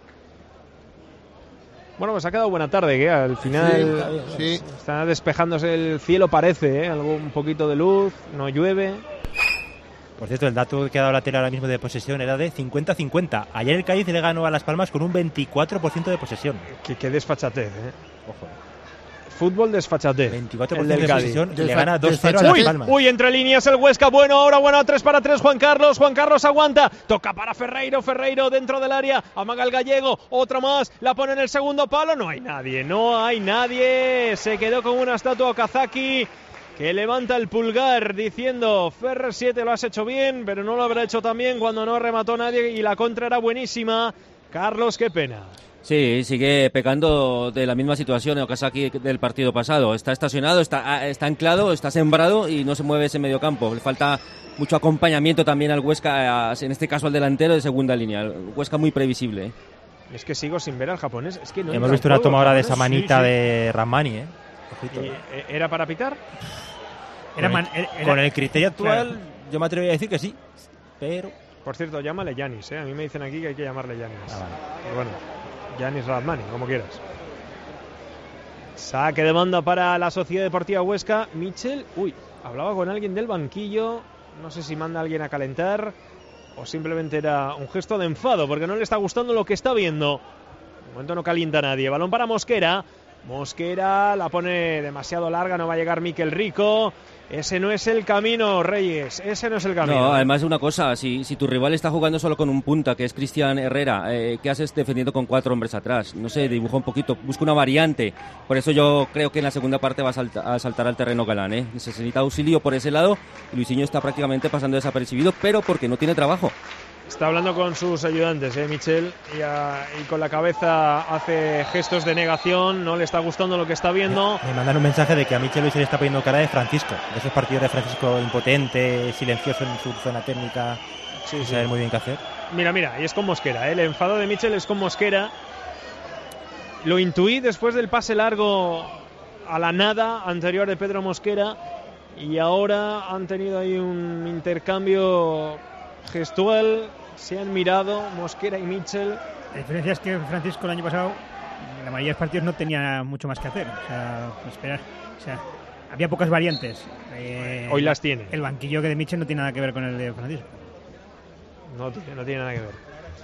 Bueno, pues ha quedado buena tarde, que al final sí, sí. Está despejándose el cielo, parece, ¿eh? Algo, un poquito de luz, no llueve. Por cierto, el dato que ha dado la tele ahora mismo de posesión era de cincuenta cincuenta. Ayer el Cádiz le ganó a Las Palmas con un veinticuatro por ciento de posesión. Qué, qué desfachatez, ¿eh? Ojo. Fútbol desfachatez. veinticuatro por ciento de posesión, le gana dos cero a Las Las Palmas. Uy, entre líneas el Huesca, bueno, ahora bueno, a tres para tres Juan Carlos, Juan Carlos aguanta, toca para Ferreiro, Ferreiro dentro del área, amaga el gallego, otra más, la pone en el segundo palo, no hay nadie, no hay nadie, se quedó con una estatua Okazaki, que levanta el pulgar diciendo, Ferrer siete lo has hecho bien, pero no lo habrá hecho tan bien cuando no remató nadie y la contra era buenísima. Carlos, qué pena. Sí, sigue pecando de la misma situación Okazaki del partido pasado. Está estacionado, está, está anclado, está sembrado y no se mueve ese mediocampo. Le falta mucho acompañamiento también al Huesca, en este caso al delantero de segunda línea. El Huesca muy previsible. Es que sigo sin ver al japonés. Es que no hemos visto una toma ahora de esa manita sí, sí. de Rahmani, ¿eh? ¿Y, ¿Era para pitar? Era man, era, con el criterio actual, claro. Yo me atrevería a decir que sí, pero... Por cierto, llámale Yanis, ¿eh? A mí me dicen aquí que hay que llamarle Yanis. Ah, vale. Pero bueno, Yanis Rahmani, como quieras. Saque de banda para la Sociedad Deportiva Huesca. Michel, uy, hablaba con alguien del banquillo. No sé si manda a alguien a calentar o simplemente era un gesto de enfado porque no le está gustando lo que está viendo. De momento no calienta nadie. Balón para Mosquera. Mosquera la pone demasiado larga, no va a llegar Miquel Rico. Ese no es el camino, Reyes, ese no es el camino. No, además una cosa, si, si tu rival está jugando solo con un punta, que es Cristian Herrera, eh, ¿qué haces defendiendo con cuatro hombres atrás? No sé, dibuja un poquito, busca una variante. Por eso yo creo que en la segunda parte va a, salta, a saltar al terreno Galán, ¿eh? Necesita auxilio por ese lado. Luisinho está prácticamente pasando desapercibido, pero porque no tiene trabajo. Está hablando con sus ayudantes, ¿eh, Michel? Y, a, y con la cabeza hace gestos de negación, no le está gustando lo que está viendo. Me, me mandan un mensaje de que a Michel hoy se le está poniendo cara de Francisco. De esos partidos de Francisco impotente, silencioso en su zona técnica, sí, sin sí. saber muy bien qué hacer. Mira, mira, y es con Mosquera, ¿eh? El enfado de Michel es con Mosquera. Lo intuí después del pase largo a la nada anterior de Pedro Mosquera. Y ahora han tenido ahí un intercambio gestual, se han mirado Mosquera y Michel. La diferencia es que Francisco el año pasado, en la mayoría de los partidos no tenía mucho más que hacer, o sea, esperar, o sea, había pocas variantes. Eh, Hoy las tiene. El banquillo que de Michel no tiene nada que ver con el de Francisco. No tiene, no tiene nada que ver.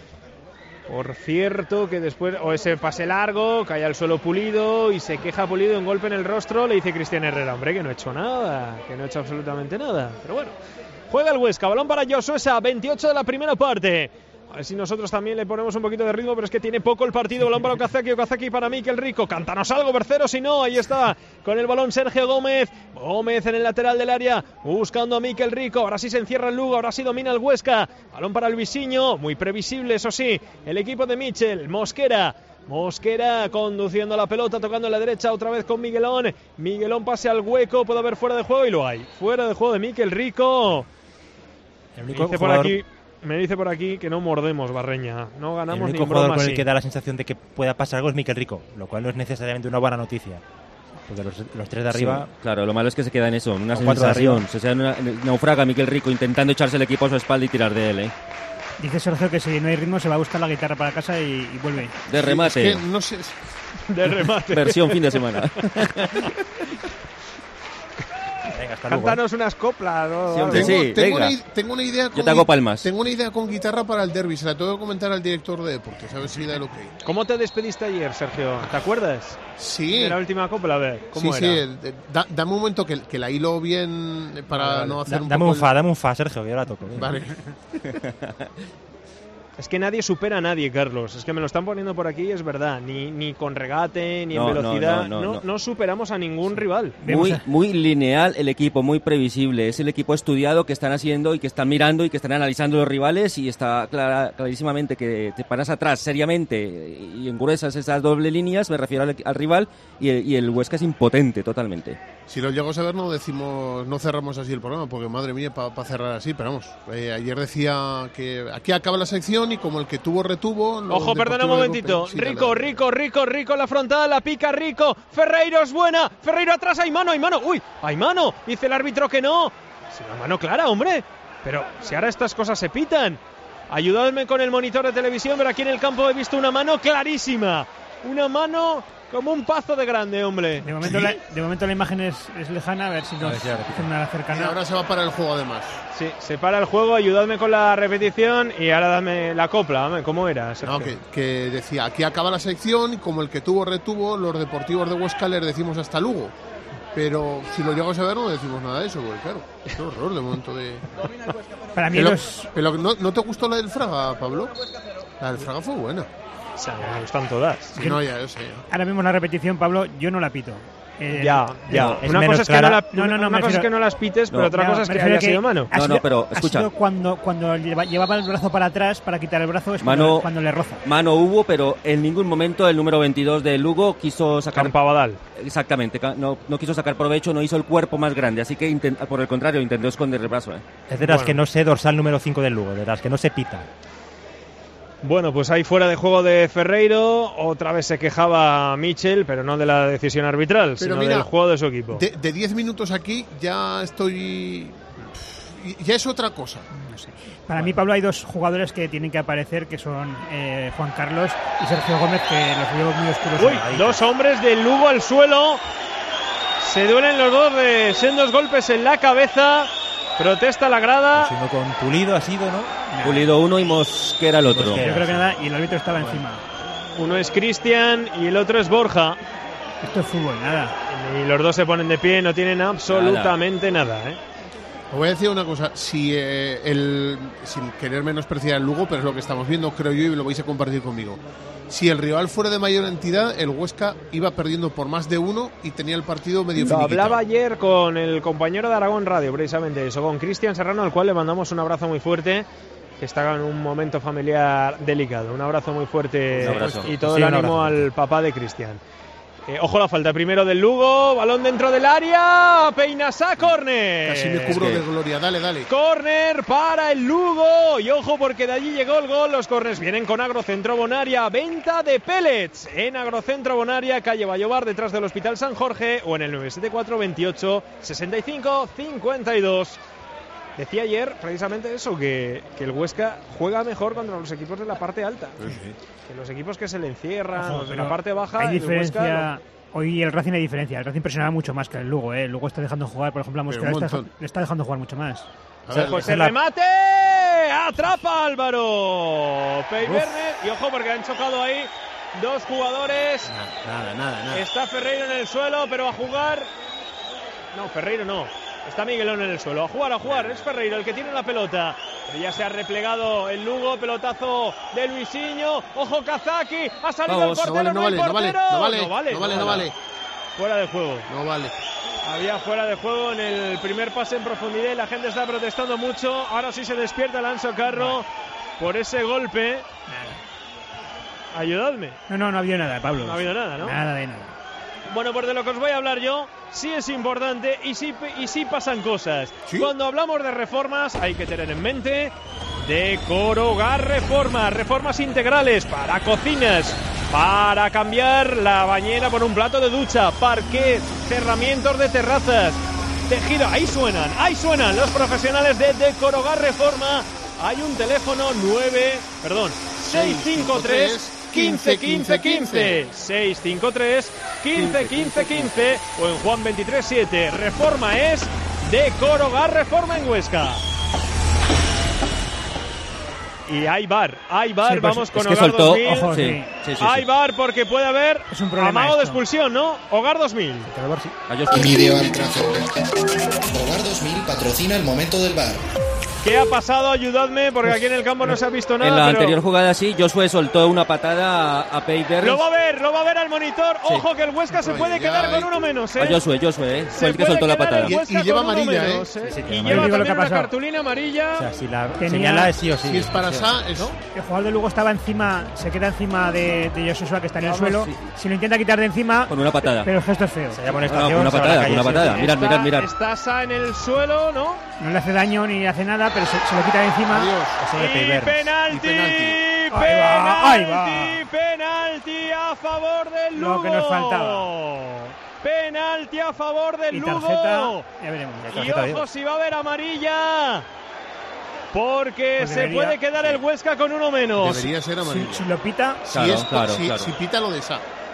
Por cierto, que después, o ese pase largo, cae al suelo Pulido y se queja Pulido, un golpe en el rostro, le dice Cristian Herrera, hombre, que no ha hecho nada, que no ha hecho absolutamente nada, pero bueno. Juega el Huesca, balón para Josuesa, veintiocho de la primera parte. A ver si nosotros también le ponemos un poquito de ritmo, pero es que tiene poco el partido. Balón para Okazaki, Okazaki para Miquel Rico. Cántanos algo, Bercero, si no, ahí está. Con el balón Sergio Gómez. Gómez en el lateral del área, buscando a Miquel Rico. Ahora sí se encierra el Lugo, ahora sí domina el Huesca. Balón para Luisinho, muy previsible, eso sí. El equipo de Michel, Mosquera. Mosquera conduciendo la pelota, tocando en la derecha otra vez con Miguelón. Miguelón pase al hueco, puede haber fuera de juego y lo hay. Fuera de juego de Miquel Rico. El único me dice jugador... por aquí, me dice por aquí que no mordemos, Barreña. No ganamos ni un broma. El único jugador con el que da la sensación de que pueda pasar algo es Miquel Rico, lo cual no es necesariamente una buena noticia. Porque los, los tres de arriba... Sí, claro, lo malo es que se queda en eso, en una sensación. Se sea, una, naufraga Miquel Rico intentando echarse el equipo a su espalda y tirar de él, ¿eh? Dice Sergio que si no hay ritmo se va a buscar la guitarra para casa y, y vuelve. De remate. Es que no sé... De remate. Versión fin de semana. Venga, cántanos unas coplas, ¿no? Sí, hombre, tengo, sí, tengo, venga. una, tengo una idea con Yo te hago palmas. Tengo una idea con guitarra para el derbi, se la tengo que comentar al director de deportes, a ver si da el ok. ¿Cómo te despediste ayer, Sergio? ¿Te acuerdas? Sí. De la última copla, a ver, ¿cómo sí, era? Sí, sí, da, dame un momento que, que la hilo bien para vale, no hacer da, un dame poco un fa, el... dame un fa, Sergio, que yo la toco. Bien. Vale. Es que nadie supera a nadie, Carlos. Es que me lo están poniendo por aquí, es verdad. Ni, ni con regate, ni No, en no, velocidad. no, no, No, no. no superamos a ningún rival. Muy, muy lineal el equipo, muy previsible. Es el equipo estudiado que están haciendo y que están mirando y que están analizando los rivales y está clara, clarísimamente que te paras atrás seriamente y engruesas esas doble líneas, me refiero al, al rival, y el, y el Huesca es impotente totalmente. Si lo llego a saber no decimos, no cerramos así el programa, porque madre mía, para pa cerrar así, pero vamos, eh, ayer decía que aquí acaba la sección y como el que tuvo retuvo... los Ojo, perdona un Deportivos de momentito. Cope- sí, Rico, dale, dale. Rico, Rico, Rico, la frontal, la pica Rico. Ferreiro es buena. Ferreiro atrás, hay mano, hay mano. Uy, hay mano. Dice el árbitro que no. Si una mano clara, hombre. Pero si ahora estas cosas se pitan. Ayudadme con el monitor de televisión, pero aquí en el campo he visto una mano clarísima. Una mano como un pazo de grande, hombre. De momento, la, de momento la imagen es, es lejana, a ver si nos hacen una Y cercana. ahora se va para el juego además. Sí, se para el juego, ayudadme con la repetición y ahora dame la copla, hombre, ¿cómo era? Sergio? No, que, que decía, aquí acaba la sección y como el que tuvo retuvo, los Deportivos de Huesca les decimos hasta Lugo. Pero si lo llego a saber no decimos nada de eso, porque claro, qué horror de momento de... Para mí Pero, los... pero ¿no, ¿no te gustó la del Fraga, Pablo? La del Fraga fue buena. O sea, me gustan todas. Sí, no, ya, yo sé. Ahora mismo la repetición, Pablo, yo no la pito. Eh, Ya, ya. no, Una cosa es que no, la, No, no, no, una me cosa es refiero- que no las pites, pero No. otra No, cosa es me que refiero haya que sido mano. ha No, sido- no, pero ha escucha. sido cuando, cuando lleva- llevaba el brazo para atrás para quitar el brazo es cuando, Mano, cuando le roza. mano hubo, pero en ningún momento el número veintidós de Lugo quiso sacar... Campabadal. Exactamente, ca- no, no quiso sacar provecho, no hizo el cuerpo más grande, así que intent- por el contrario intentó esconder el brazo. ¿eh? Es de las Bueno. que no sé, dorsal número cinco del Lugo, de las que no se pita. Bueno, pues ahí fuera de juego de Ferreiro, otra vez se quejaba Michel, pero no de la decisión arbitral, Pero sino mira, del juego de su equipo. De, de diez minutos aquí ya estoy... Ya es otra cosa. Para mí, Pablo, hay dos jugadores que tienen que aparecer, que son eh, Juan Carlos y Sergio Gómez, que los veo muy oscuros. Uy, dos hombres del Lugo al suelo. Se duelen los dos de sendos golpes en la cabeza. Protesta la grada. Pues uno con Pulido ha sido, ¿no? Pulido uno y Mosquera el otro. Yo creo que nada, y el árbitro estaba encima. Uno es Cristian y el otro es Borja. Esto es fútbol, nada. Y los dos se ponen de pie, no tienen absolutamente nada, ¿eh? Os voy a decir una cosa, si eh, el, sin querer menospreciar el Lugo, pero es lo que estamos viendo, creo yo, y lo vais a compartir conmigo. Si el rival fuera de mayor entidad, el Huesca iba perdiendo por más de uno y tenía el partido medio Lo finiquitado. hablaba ayer con el compañero de Aragón Radio, precisamente eso, con Cristian Serrano, al cual le mandamos un abrazo muy fuerte, que está en un momento familiar delicado. Un abrazo muy fuerte Un abrazo. y todo Sí, el un ánimo abrazo. al papá de Cristian. Eh, ojo la falta primero del Lugo, balón dentro del área, Peinasá, córner. Casi me cubro Es que- de gloria, dale, dale. Córner para el Lugo. Y ojo porque de allí llegó el gol. Los córners vienen con Agrocentro Bonaria. Venta de pellets en Agrocentro Bonaria, calle Vallobar, detrás del Hospital San Jorge, o en el nueve siete cuatro veintiocho sesenta y cinco cincuenta y dos. Decía ayer precisamente eso, que, que el Huesca juega mejor contra los equipos de la parte alta. Que los equipos que se le encierran, Ojo, los de pero la parte baja. hay el Huesca diferencia. Hoy el Racing hay diferencia. El Racing presionaba mucho más que el Lugo. ¿eh? El Lugo está dejando jugar, por ejemplo, a Pero Mosquera un está, montón. le está dejando jugar mucho más. A ver, Pues esa el es la- remate, atrapa Álvaro Peiberner y ojo porque han chocado ahí dos jugadores. Nada, nada, nada. Está Ferreiro en el suelo, pero a jugar. No, Ferreiro no. Está Miguelón en el suelo. A jugar, a jugar. Es Ferreiro el que tiene la pelota. Pero ya se ha replegado el Lugo. Pelotazo de Luisinho. Ojo Kazaki. Ha salido Vamos, el No portero. vale, no hay vale, no vale, portero. no vale, no vale, no vale, no vale, Fuera de juego. no vale. Había fuera de juego en el primer pase en profundidad y la gente está protestando mucho. Ahora sí se despierta Alonso Carro por ese golpe. Ayudadme. No, no, no ha habido nada, Pablo. No ha habido nada, ¿no? Nada de nada. Bueno, pues de lo que os voy a hablar yo, sí es importante y sí, y sí pasan cosas. ¿Sí? Cuando hablamos de reformas hay que tener en mente Decorogar Reformas, reformas integrales para cocinas, para cambiar la bañera por un plato de ducha, parquet, cerramientos de terrazas, tejido, ahí suenan, ahí suenan los profesionales de Decorogar Reforma. Hay un teléfono nueve, perdón, seis cinco tres quince quince quince, seis cinco tres quince quince quince o en Juan veintitrés siete. Reforma es Decorogar Reforma en Huesca. Y hay bar, hay bar, Sí, pues, vamos con Es que Hogar soltó. dos mil. Ojo, Sí, sí. sí, sí, Hay sí. bar porque puede haber Es un problema amago de esto. expulsión, ¿no? Hogar dos mil. Adiós. Video al transfer. Hogar dos mil patrocina el momento del bar. ¿Qué ha pasado? Ayudadme, porque aquí en el campo no se ha visto nada. En la pero... anterior jugada sí, Josué soltó una patada a, a Peiber. Lo va a ver, lo va a ver al monitor. Sí. Ojo que el Huesca se puede quedar con uno menos, ¿eh? A Josué, Josué, ¿eh? Fue el que puede soltó la quedar patada. el Huesca Y- y lleva con uno amarilla, menos, ¿eh? ¿eh? Sí, sí, Y tiene lleva amarilla. también Lo que ha una pasado. cartulina amarilla. O sea, si la Tenía- señala es sí o sí. Si es para Sí. Sa, es... El jugador de Lugo estaba encima, se queda encima de, de Joshua, que está en el Vamos, suelo. sí. Si lo intenta quitar de encima, Con una patada. pero el gesto es feo. Se llama una No, no, estación, con una se va a la patada, calle, con una sí. patada. Mirad, mirad, mirad. Está Sa en el suelo, ¿no? No le hace daño ni hace nada, pero se, se lo quita de encima. Adiós. Eso de Y Peiber. penalti, Y penalti. Ahí va, ahí va. penalti, penalti a favor del Lugo. Lo que nos faltaba. Penalti a favor del Y Lugo. tarjeta, ya veremos. Ya Y tarjeta, ojo Dios. si va a haber amarilla. Porque Pues se debería. puede quedar el Huesca con uno menos. Debería ser Si, amarilla. si lo pita, Si, Claro, es- claro, si- claro. si pita lo de Sa.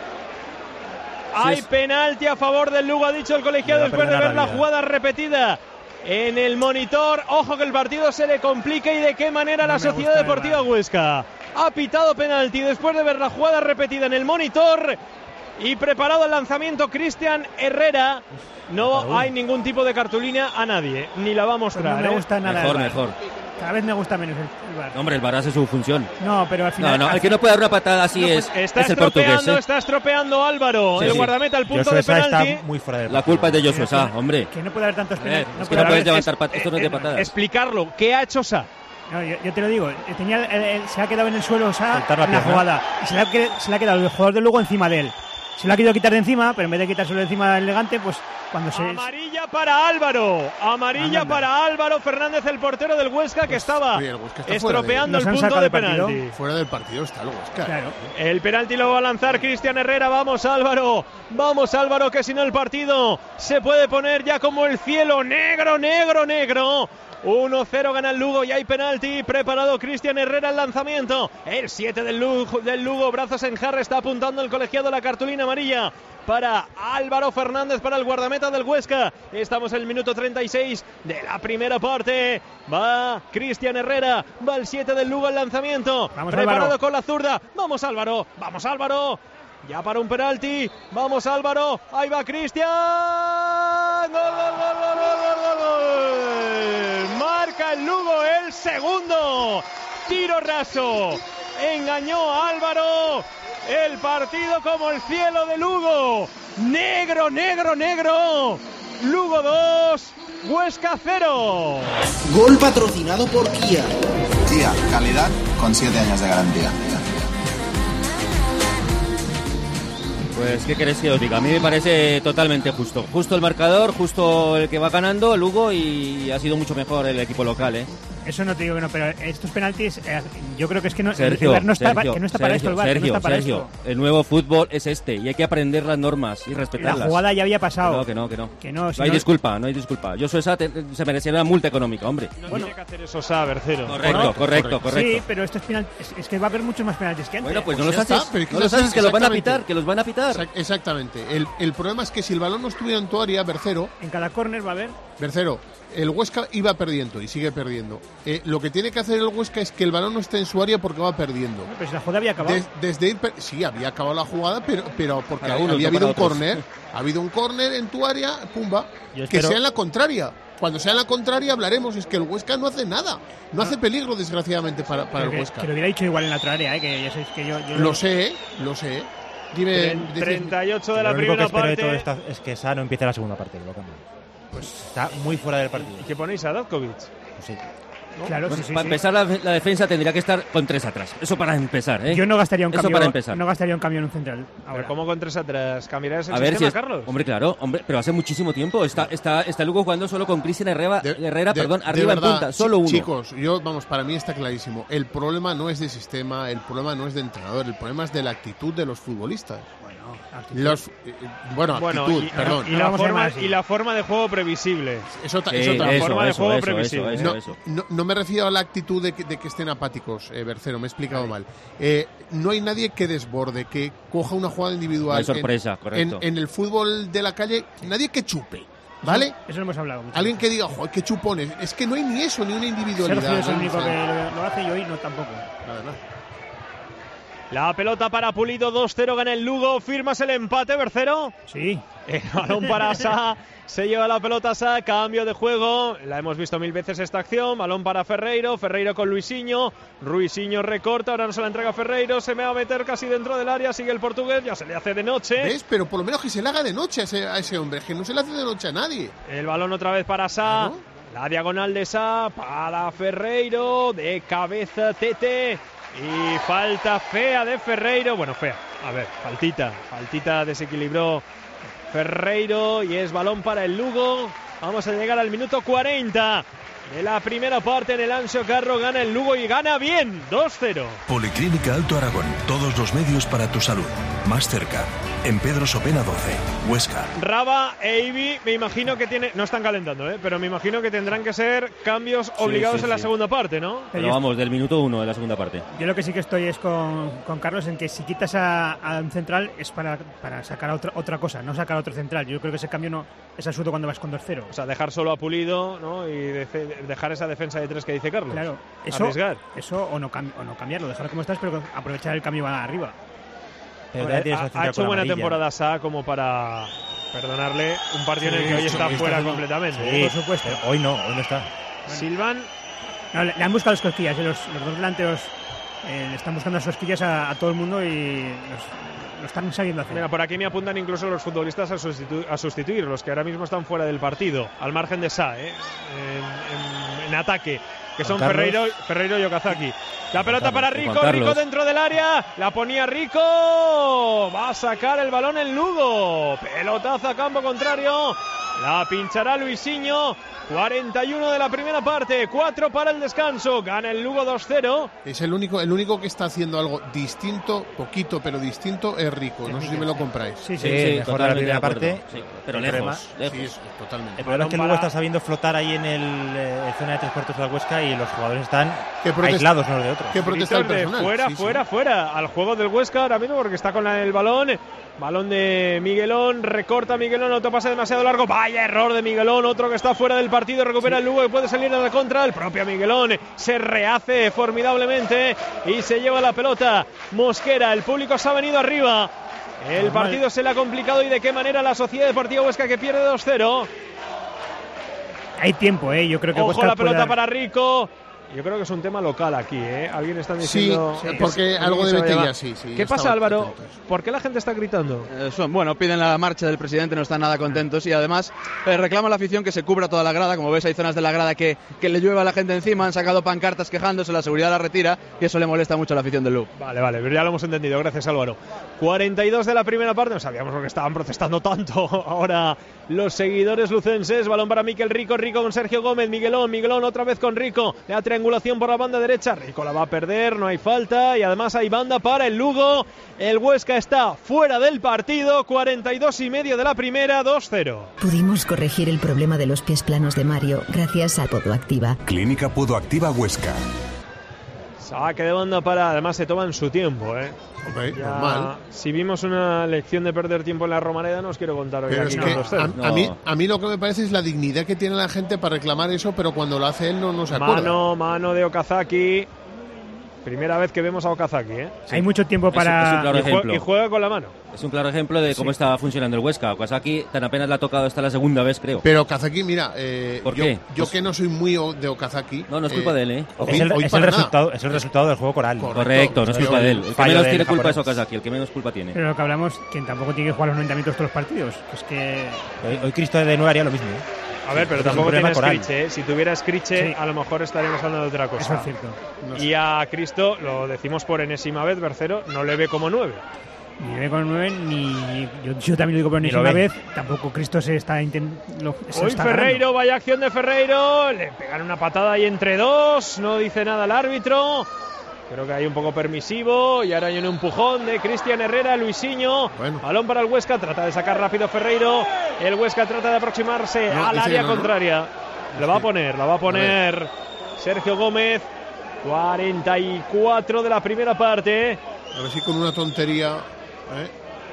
Hay Sí, es- penalti a favor del Lugo, ha dicho el colegiado Le va a después de ver perdonar la la vida. jugada repetida en el monitor. Ojo que el partido se le complica y de qué manera No la me Sociedad gusta el Deportiva V A R. Huesca ha pitado penalti después de ver la jugada repetida en el monitor y preparado el lanzamiento Cristian Herrera. No hay ningún tipo de cartulina a nadie, ni la va a pues mostrar. no me ¿eh? gusta nada. Mejor, el V A R. mejor. Cada vez me gusta menos el, el V A R. Hombre, el V A R hace su función. No, pero al No, final. no, al el que no puede dar una patada así No, es, Está es el portugués. estropeando, ¿eh? está estropeando Álvaro, Sí, el sí. guardameta al punto Josué de Sa penalti. está muy fuera del La culpa es de Josué Sa, que- hombre. Que no puede haber tantos Eh, penaltis. es que puede no puedes haber- levantar pat- esto no es de patadas. Explicarlo, ¿qué ha hecho Sa? No, yo, yo te lo digo, eh, tenía, eh, eh, se ha quedado en el suelo Sa Soltar la en la pierna. jugada. Y se le, ha, que- se le ha quedado el jugador de Lugo encima de él. Se lo ha querido quitar de encima, pero en vez de quitárselo de encima del elegante, pues cuando se. Amarilla para Álvaro, amarilla Anda. para Álvaro Fernández, el portero del Huesca, que estaba Oye, el Huesca está fuera de- estropeando Nos el han punto sacado de el partido. penalti. Fuera del partido está el Huesca. Claro. El penalti lo va a lanzar Cristian Herrera. Vamos Álvaro, vamos Álvaro, que si no el partido se puede poner ya como el cielo negro, negro, negro. uno cero gana el Lugo y hay penalti. Preparado Cristian Herrera el lanzamiento. El siete del Lugo, del Lugo, brazos en jarra, está apuntando el colegiado la cartulina amarilla para Álvaro Fernández, para el guardameta del Huesca. Estamos en el minuto treinta y seis de la primera parte. Va Cristian Herrera, va el siete del Lugo el lanzamiento. Vamos, Preparado Álvaro. con la zurda. Vamos Álvaro, vamos Álvaro. Ya para un penalti. Vamos Álvaro. Ahí va Cristian. Gol, gol, gol, gol, gol, gol, gol. Marca el Lugo el segundo. Tiro raso. Engañó a Álvaro. El partido como el cielo de Lugo. Negro, negro, negro. Lugo dos, Huesca cero. Gol patrocinado por Kia. Kia, calidad con siete años de garantía. Pues, ¿qué queréis que os diga? A mí me parece totalmente justo. Justo el marcador, justo el que va ganando, el Lugo, y ha sido mucho mejor el equipo local, ¿eh? Eso no te digo que no, pero estos penaltis, eh, yo creo que es que no, Sergio, el V A R no está, Sergio, que no está para Sergio, esto el V A R, que no Sergio, está para Sergio, esto. el nuevo fútbol es este y hay que aprender las normas y respetarlas. La jugada ya había pasado. Que no, que no, que no. Que no, si no hay no- disculpa, no hay disculpa. Josué Sa te- se merecía una multa económica, hombre. No tiene que hacer eso Sa, Bercero. Correcto, ¿No? correcto, correcto. Sí, pero estos penaltis, es, es que va a haber muchos más penaltis que antes. Bueno, pues no Pues los ya haces, está, pero es que no ya los está, haces, que los van a exactamente. pitar, que los van a pitar. Exact- Exactamente. El, el problema es que si el balón no estuviera en tu área, Bercero, En cada córner va a haber. Bercero, el Huesca iba perdiendo y sigue perdiendo. Eh, lo que tiene que hacer el Huesca es que el balón no esté en su área porque va perdiendo. Pero si la jugada había acabado. Des- desde ir per- sí, había acabado la jugada, pero, pero porque Para había, unos, había no habido un para otros. córner. Ha habido un córner en tu área, pumba. Yo Que espero- sea en la contraria. Cuando sea en la contraria hablaremos. Es que el Huesca no hace nada. No hace peligro, desgraciadamente, para, para Pero el que, Huesca. que lo hubiera dicho igual en la otra área, ¿eh? Que ya sabéis que yo. yo Lo sé, lo sé. Dime, Tren- dices- treinta y ocho de la Lo único que primera espero de parte. todo esto es que Sa no empiece la segunda parte. Lo cambio. Pues está muy fuera del partido. ¿Y qué ponéis a Davkovic? Pues sí. Claro, Pues sí, sí, para sí. empezar, la, la defensa tendría que estar con tres atrás. Eso para empezar, ¿eh? Yo no gastaría un Eso cambio. para empezar. No gastaría un cambio en un central. Pero Ahora. ¿cómo con tres atrás? ¿Cambiarás el A ver sistema, si es, Carlos? hombre, claro, hombre, pero hace muchísimo tiempo. Está, está, está Lugo jugando solo con Cristian Herrera, De- Herrera de- perdón, de arriba verdad, en punta, chi- solo uno. Chicos, yo, vamos, para mí está clarísimo. El problema no es de sistema, el problema no es de entrenador, el problema es de la actitud de los futbolistas. actitud. Los, eh, bueno, Bueno, actitud, y, perdón. y lo la vamos a forma, llamar así. y la forma de juego previsible. Eso, ta- Sí, eso también. eso, forma de eso, juego eso, previsible. eso, No, eso, eso. no, no me refiero a la actitud de que, de que estén apáticos, eh, Bercero, me he explicado mal. Eh, no hay nadie que desborde, que coja una jugada individual. No hay sorpresa, en, correcto. En, en el fútbol de la calle, nadie que chupe, ¿vale? Eso lo hemos hablado. mucho. Alguien que diga, joder, qué chupones. Es que no hay ni eso, ni una individualidad. Sergio es el ¿no? único O sea, que lo, lo hace y hoy no tampoco. nada, nada. La pelota para Pulido, dos cero gana el Lugo. ¿Firmas el empate, Bercero? Sí. El balón para Sá, se lleva la pelota Sá, cambio de juego, la hemos visto mil veces esta acción, balón para Ferreiro, Ferreiro con Luisinho, Luisinho recorta, ahora no se la entrega a Ferreiro, se me va a meter casi dentro del área, sigue el portugués, ya se le hace de noche. ¿Ves? Pero por lo menos que se le haga de noche a ese, a ese hombre, que no se le hace de noche a nadie. El balón otra vez para Sá, ¿no? La diagonal de Sá, para Ferreiro, de cabeza Tete, y falta fea de Ferreiro, bueno, fea, a ver, faltita, faltita desequilibró Ferreiro y es balón para el Lugo. Vamos a llegar al minuto cuarenta de la primera parte en el Anxo Carro. Gana el Lugo y gana bien, dos cero. Policlínica Alto Aragón, todos los medios para tu salud. Más cerca, en Pedro Sopena doce, Huesca. Raba e Ibi, me imagino que tiene, no están calentando, ¿eh? pero me imagino que tendrán que ser cambios obligados sí, sí, en la sí. segunda parte, ¿no? Pero vamos, del minuto uno de la segunda parte. Yo lo que sí que estoy es con, con Carlos en que si quitas a, a un central es para, para sacar a otra, otra cosa, no sacar a otro central. Yo creo que ese cambio no es absurdo cuando vas con dos cero. O sea, dejar solo a Pulido, ¿no? y de, dejar esa defensa de tres que dice Carlos. Claro, eso, arriesgar. Eso o no, o no cambiarlo, dejarlo como estás, pero aprovechar el cambio arriba. Pero ha, ha hecho buena temporada Sá como para perdonarle un partido sí, en el que hoy está fuera completamente. Sí, por supuesto. Pero hoy no, hoy no está. Bueno. Silvan. No, le, le han buscado las cosquillas, los, los dos delanteros eh, le están buscando las cosquillas a, a todo el mundo y los, lo están sabiendo hacer. Mira, por aquí me apuntan incluso los futbolistas a, sustitu a sustituir, los que ahora mismo están fuera del partido, al margen de Sá, ¿eh? en, en, en ataque. Que son Ferreiro, Ferreiro y Okazaki. La pelota para Rico, Rico dentro del área. La ponía Rico. Va a sacar el balón en Lugo. Pelotazo a campo contrario. La pinchará Luisinho. cuarenta y uno de la primera parte. cuatro para el descanso. Gana el Lugo dos cero. Es el único, el único que está haciendo algo distinto, poquito pero distinto, es Rico. No sé si me lo compráis. Sí, sí, sí, sí mejor la primera parte. Sí, pero lejos, lejos. Sí, es, totalmente. El problema es que Lugo está sabiendo flotar ahí en el eh, zona de tres cuartos de la Huesca y los jugadores están aislados unos de otros. ¿Qué protesta el personal? Fuera, sí, fuera, sí. fuera. Al juego del Huesca ahora mismo porque está con la, el balón. Balón de Miguelón, recorta Miguelón, otro pase demasiado largo. Vaya error de Miguelón, otro que está fuera del partido. Recupera sí. el Lugo que puede salir a la contra. El propio Miguelón se rehace formidablemente y se lleva la pelota. Mosquera, el público se ha venido arriba. El Normal. partido se le ha complicado y de qué manera la Sociedad Deportiva Huesca que pierde dos cero. Hay tiempo, ¿eh? Yo creo que Ojo Huesca la pelota dar... para Rico. Yo creo que es un tema local aquí, ¿eh? Alguien está diciendo... Sí, porque es, algo de Betella, sí, sí. ¿Qué pasa, Álvaro? ¿Por qué la gente está gritando? Eh, son, bueno, piden la marcha del presidente, no están nada contentos y además eh, reclama la afición que se cubra toda la grada. Como ves, hay zonas de la grada que, que le llueve a la gente encima, han sacado pancartas quejándose, la seguridad la retira y eso le molesta mucho a la afición del Lugo. Vale, vale, pero ya lo hemos entendido, gracias Álvaro. cuarenta y dos de la primera parte, no sabíamos por qué estaban protestando tanto ahora los seguidores lucenses. Balón para Miquel Rico, Rico con Sergio Gómez, Miguelón, Miguelón otra vez con Rico, la triangulación por la banda derecha, Rico la va a perder, no hay falta y además hay banda para el Lugo. El Huesca está fuera del partido, cuarenta y dos y medio de la primera, dos cero. Pudimos corregir el problema de los pies planos de Mario gracias a Podoactiva. Clínica Podoactiva Huesca. Saque de banda para, además se toman su tiempo, ¿eh? Okay, normal. Si vimos una lección de perder tiempo en la Romareda, no os quiero contar hoy. Pero aquí es que a, no. a, mí, a mí lo que me parece es la dignidad que tiene la gente para reclamar eso, pero cuando lo hace él no, no se acuerda. Mano, mano de Okazaki. Primera vez que vemos a Okazaki, ¿eh? Sí. Hay mucho tiempo para... Es, es un claro y, ejemplo. Juega, y juega con la mano. Es un claro ejemplo de cómo sí. está funcionando el Huesca. Okazaki tan apenas le ha tocado esta la segunda vez, creo. Pero Okazaki, mira, eh, ¿Por yo, qué? yo pues... que no soy muy de Okazaki... No, no es culpa eh, de él, ¿eh? Es el, es el, resultado, es el resultado del juego coral. Correcto, Correcto no es culpa de él. El que menos tiene culpa es Okazaki, el que menos culpa tiene. Pero lo que hablamos, que tampoco tiene que jugar los noventa minutos todos los partidos. Es que... Hoy, hoy Cristo de nuevo haría lo mismo, ¿eh? A ver, pero sí, tampoco tiene coral. Scriche, ¿eh? Si tuviera Scriche, sí. a lo mejor estaríamos hablando de otra cosa. Eso es cierto. No sé. Y a Cristo, lo decimos por enésima vez, Bercero, no le ve como nueve. Ni le ve como nueve, ni... Yo, yo también lo digo por enésima vez, tampoco Cristo se está intentando... Hoy está Ferreiro, ganando. vaya acción de Ferreiro, le pegan una patada ahí entre dos, no dice nada el árbitro... Creo que hay un poco permisivo y ahora hay un empujón de Cristian Herrera, Luisinho, bueno. Balón para el Huesca, trata de sacar rápido Ferreiro, el Huesca trata de aproximarse no, al área no, contraria, no. Lo va a poner, lo va a poner a Sergio Gómez, cuarenta y cuatro de la primera parte. A ver si con una tontería, ¿eh?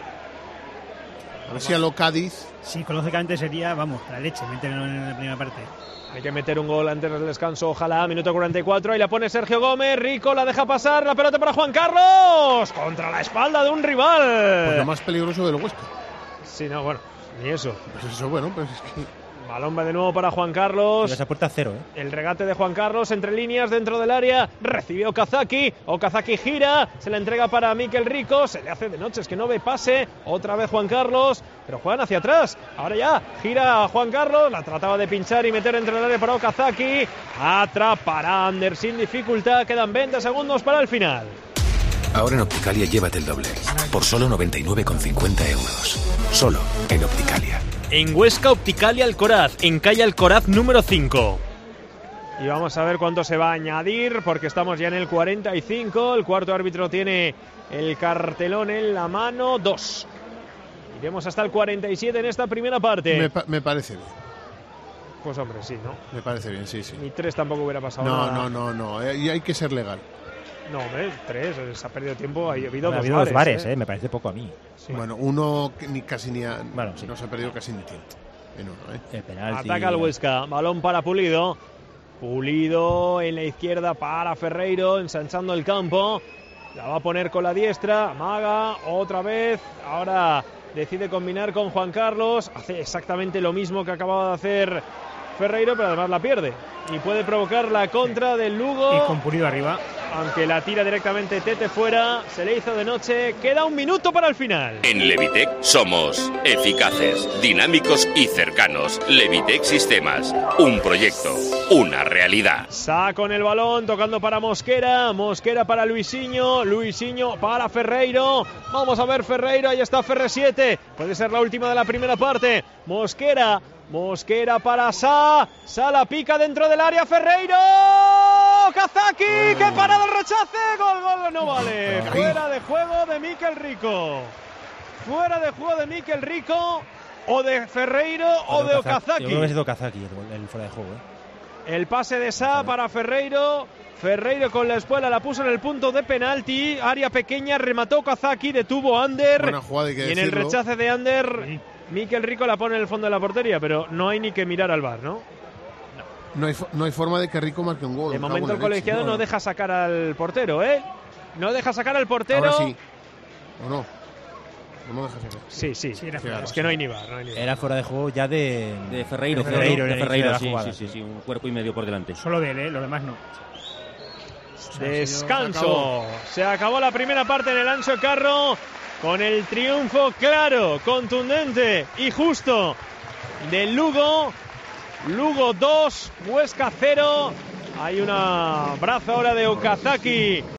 A ver si a lo Cádiz. Psicológicamente sería, vamos, la leche, meterlo en la primera parte. Hay que meter un gol antes del descanso, ojalá, minuto cuarenta y cuatro, ahí la pone Sergio Gómez, Rico la deja pasar, la pelota para Juan Carlos, contra la espalda de un rival. Pues lo más peligroso del Huesca. Sí, no, bueno, Ni eso. Pues eso, bueno, pues es que... Balón va de nuevo para Juan Carlos. Esa puerta cero, ¿eh? El regate de Juan Carlos entre líneas dentro del área. Recibe Okazaki. Okazaki gira. Se la entrega para Mikel Rico. Se le hace de noche, es que no ve pase. Otra vez Juan Carlos. Pero juegan hacia atrás. Ahora ya gira Juan Carlos. La trataba de pinchar y meter dentro del área para Okazaki. Atrapará Ander sin dificultad. Quedan veinte segundos para el final. Ahora en Opticalia llévate el doble. Por solo noventa y nueve con cincuenta euros. Solo en Opticalia. En Huesca, Opticalia Alcoraz, en calle Alcoraz número cinco. Y vamos a ver cuánto se va a añadir, porque estamos ya en el cuarenta y cinco. El cuarto árbitro tiene el cartelón en la mano. Dos. Iremos hasta el cuarenta y siete en esta primera parte. Me, pa- me parece bien. Pues hombre, sí, ¿no? Me parece bien, sí, sí. Ni tres tampoco hubiera pasado No, nada. no, no, no. eh, Y hay que ser legal. No, hombre, tres. Se ha perdido tiempo. Ha habido, Ha dos, habido bares, dos bares, ¿eh? eh, me parece poco a mí. Sí. Bueno, uno que ni casi ni ha, Bueno, sí. no se ha perdido casi ni tiempo. En uno, ¿eh? El penalti. Ataca el Huesca. Balón para Pulido. Pulido en la izquierda para Ferreiro, ensanchando el campo. La va a poner con la diestra. Amaga otra vez. Ahora decide combinar con Juan Carlos. Hace exactamente lo mismo que acababa de hacer Ferreiro, pero además la pierde. Y puede provocar la contra del Lugo. Y con Pulido arriba. Aunque la tira directamente Tete fuera. Se le hizo de noche. Queda un minuto para el final. En Levitec somos eficaces, dinámicos y cercanos. Levitec Sistemas, un proyecto, una realidad. Sa con el balón, tocando para Mosquera. Mosquera para Luisinho. Luisinho para Ferreiro. Vamos a ver Ferreiro. Ahí está Ferre siete. Puede ser la última de la primera parte. Mosquera. Mosquera para Sa. Sa la pica dentro del área. Ferreiro. Kazaki. ¡Qué parada el rechace! Gol, gol, no vale. Fuera de juego de Mikel Rico. Fuera de juego de Mikel Rico. O de Ferreiro o de Okazaki. Yo creo que es de Okazaki el, el fuera de juego, ¿eh? El pase de Sa para Ferreiro. Ferreiro con la espuela la puso en el punto de penalti. Área pequeña, remató Okazaki, detuvo a Ander. Buena jugada, hay que y en el decirlo. rechace de Ander, Mikel Rico la pone en el fondo de la portería, pero no hay ni que mirar al V A R, ¿no? No hay, fo- no hay forma de que Rico marque un gol. De me cago momento en el la leche, colegiado no deja sacar al portero, ¿eh? No deja sacar al portero. Ahora sí. ¿O no? ¿O no deja sacar? Sí, sí. Sí, era es fuera, que sí. no hay ni V A R. No hay ni V A R. Era fuera de juego ya de... De Ferreiro, de creo, Ferreiro, ¿no? en de el Ferreiro, inicio de la sí, jugada. sí, sí, sí, un cuerpo y medio por delante. Solo de él, ¿eh? Los demás no. Descanso. Se acabó la primera parte en el Ancho Carro con el triunfo claro, contundente y justo del Lugo. Lugo dos, Huesca cero. Hay una braza ahora de Okazaki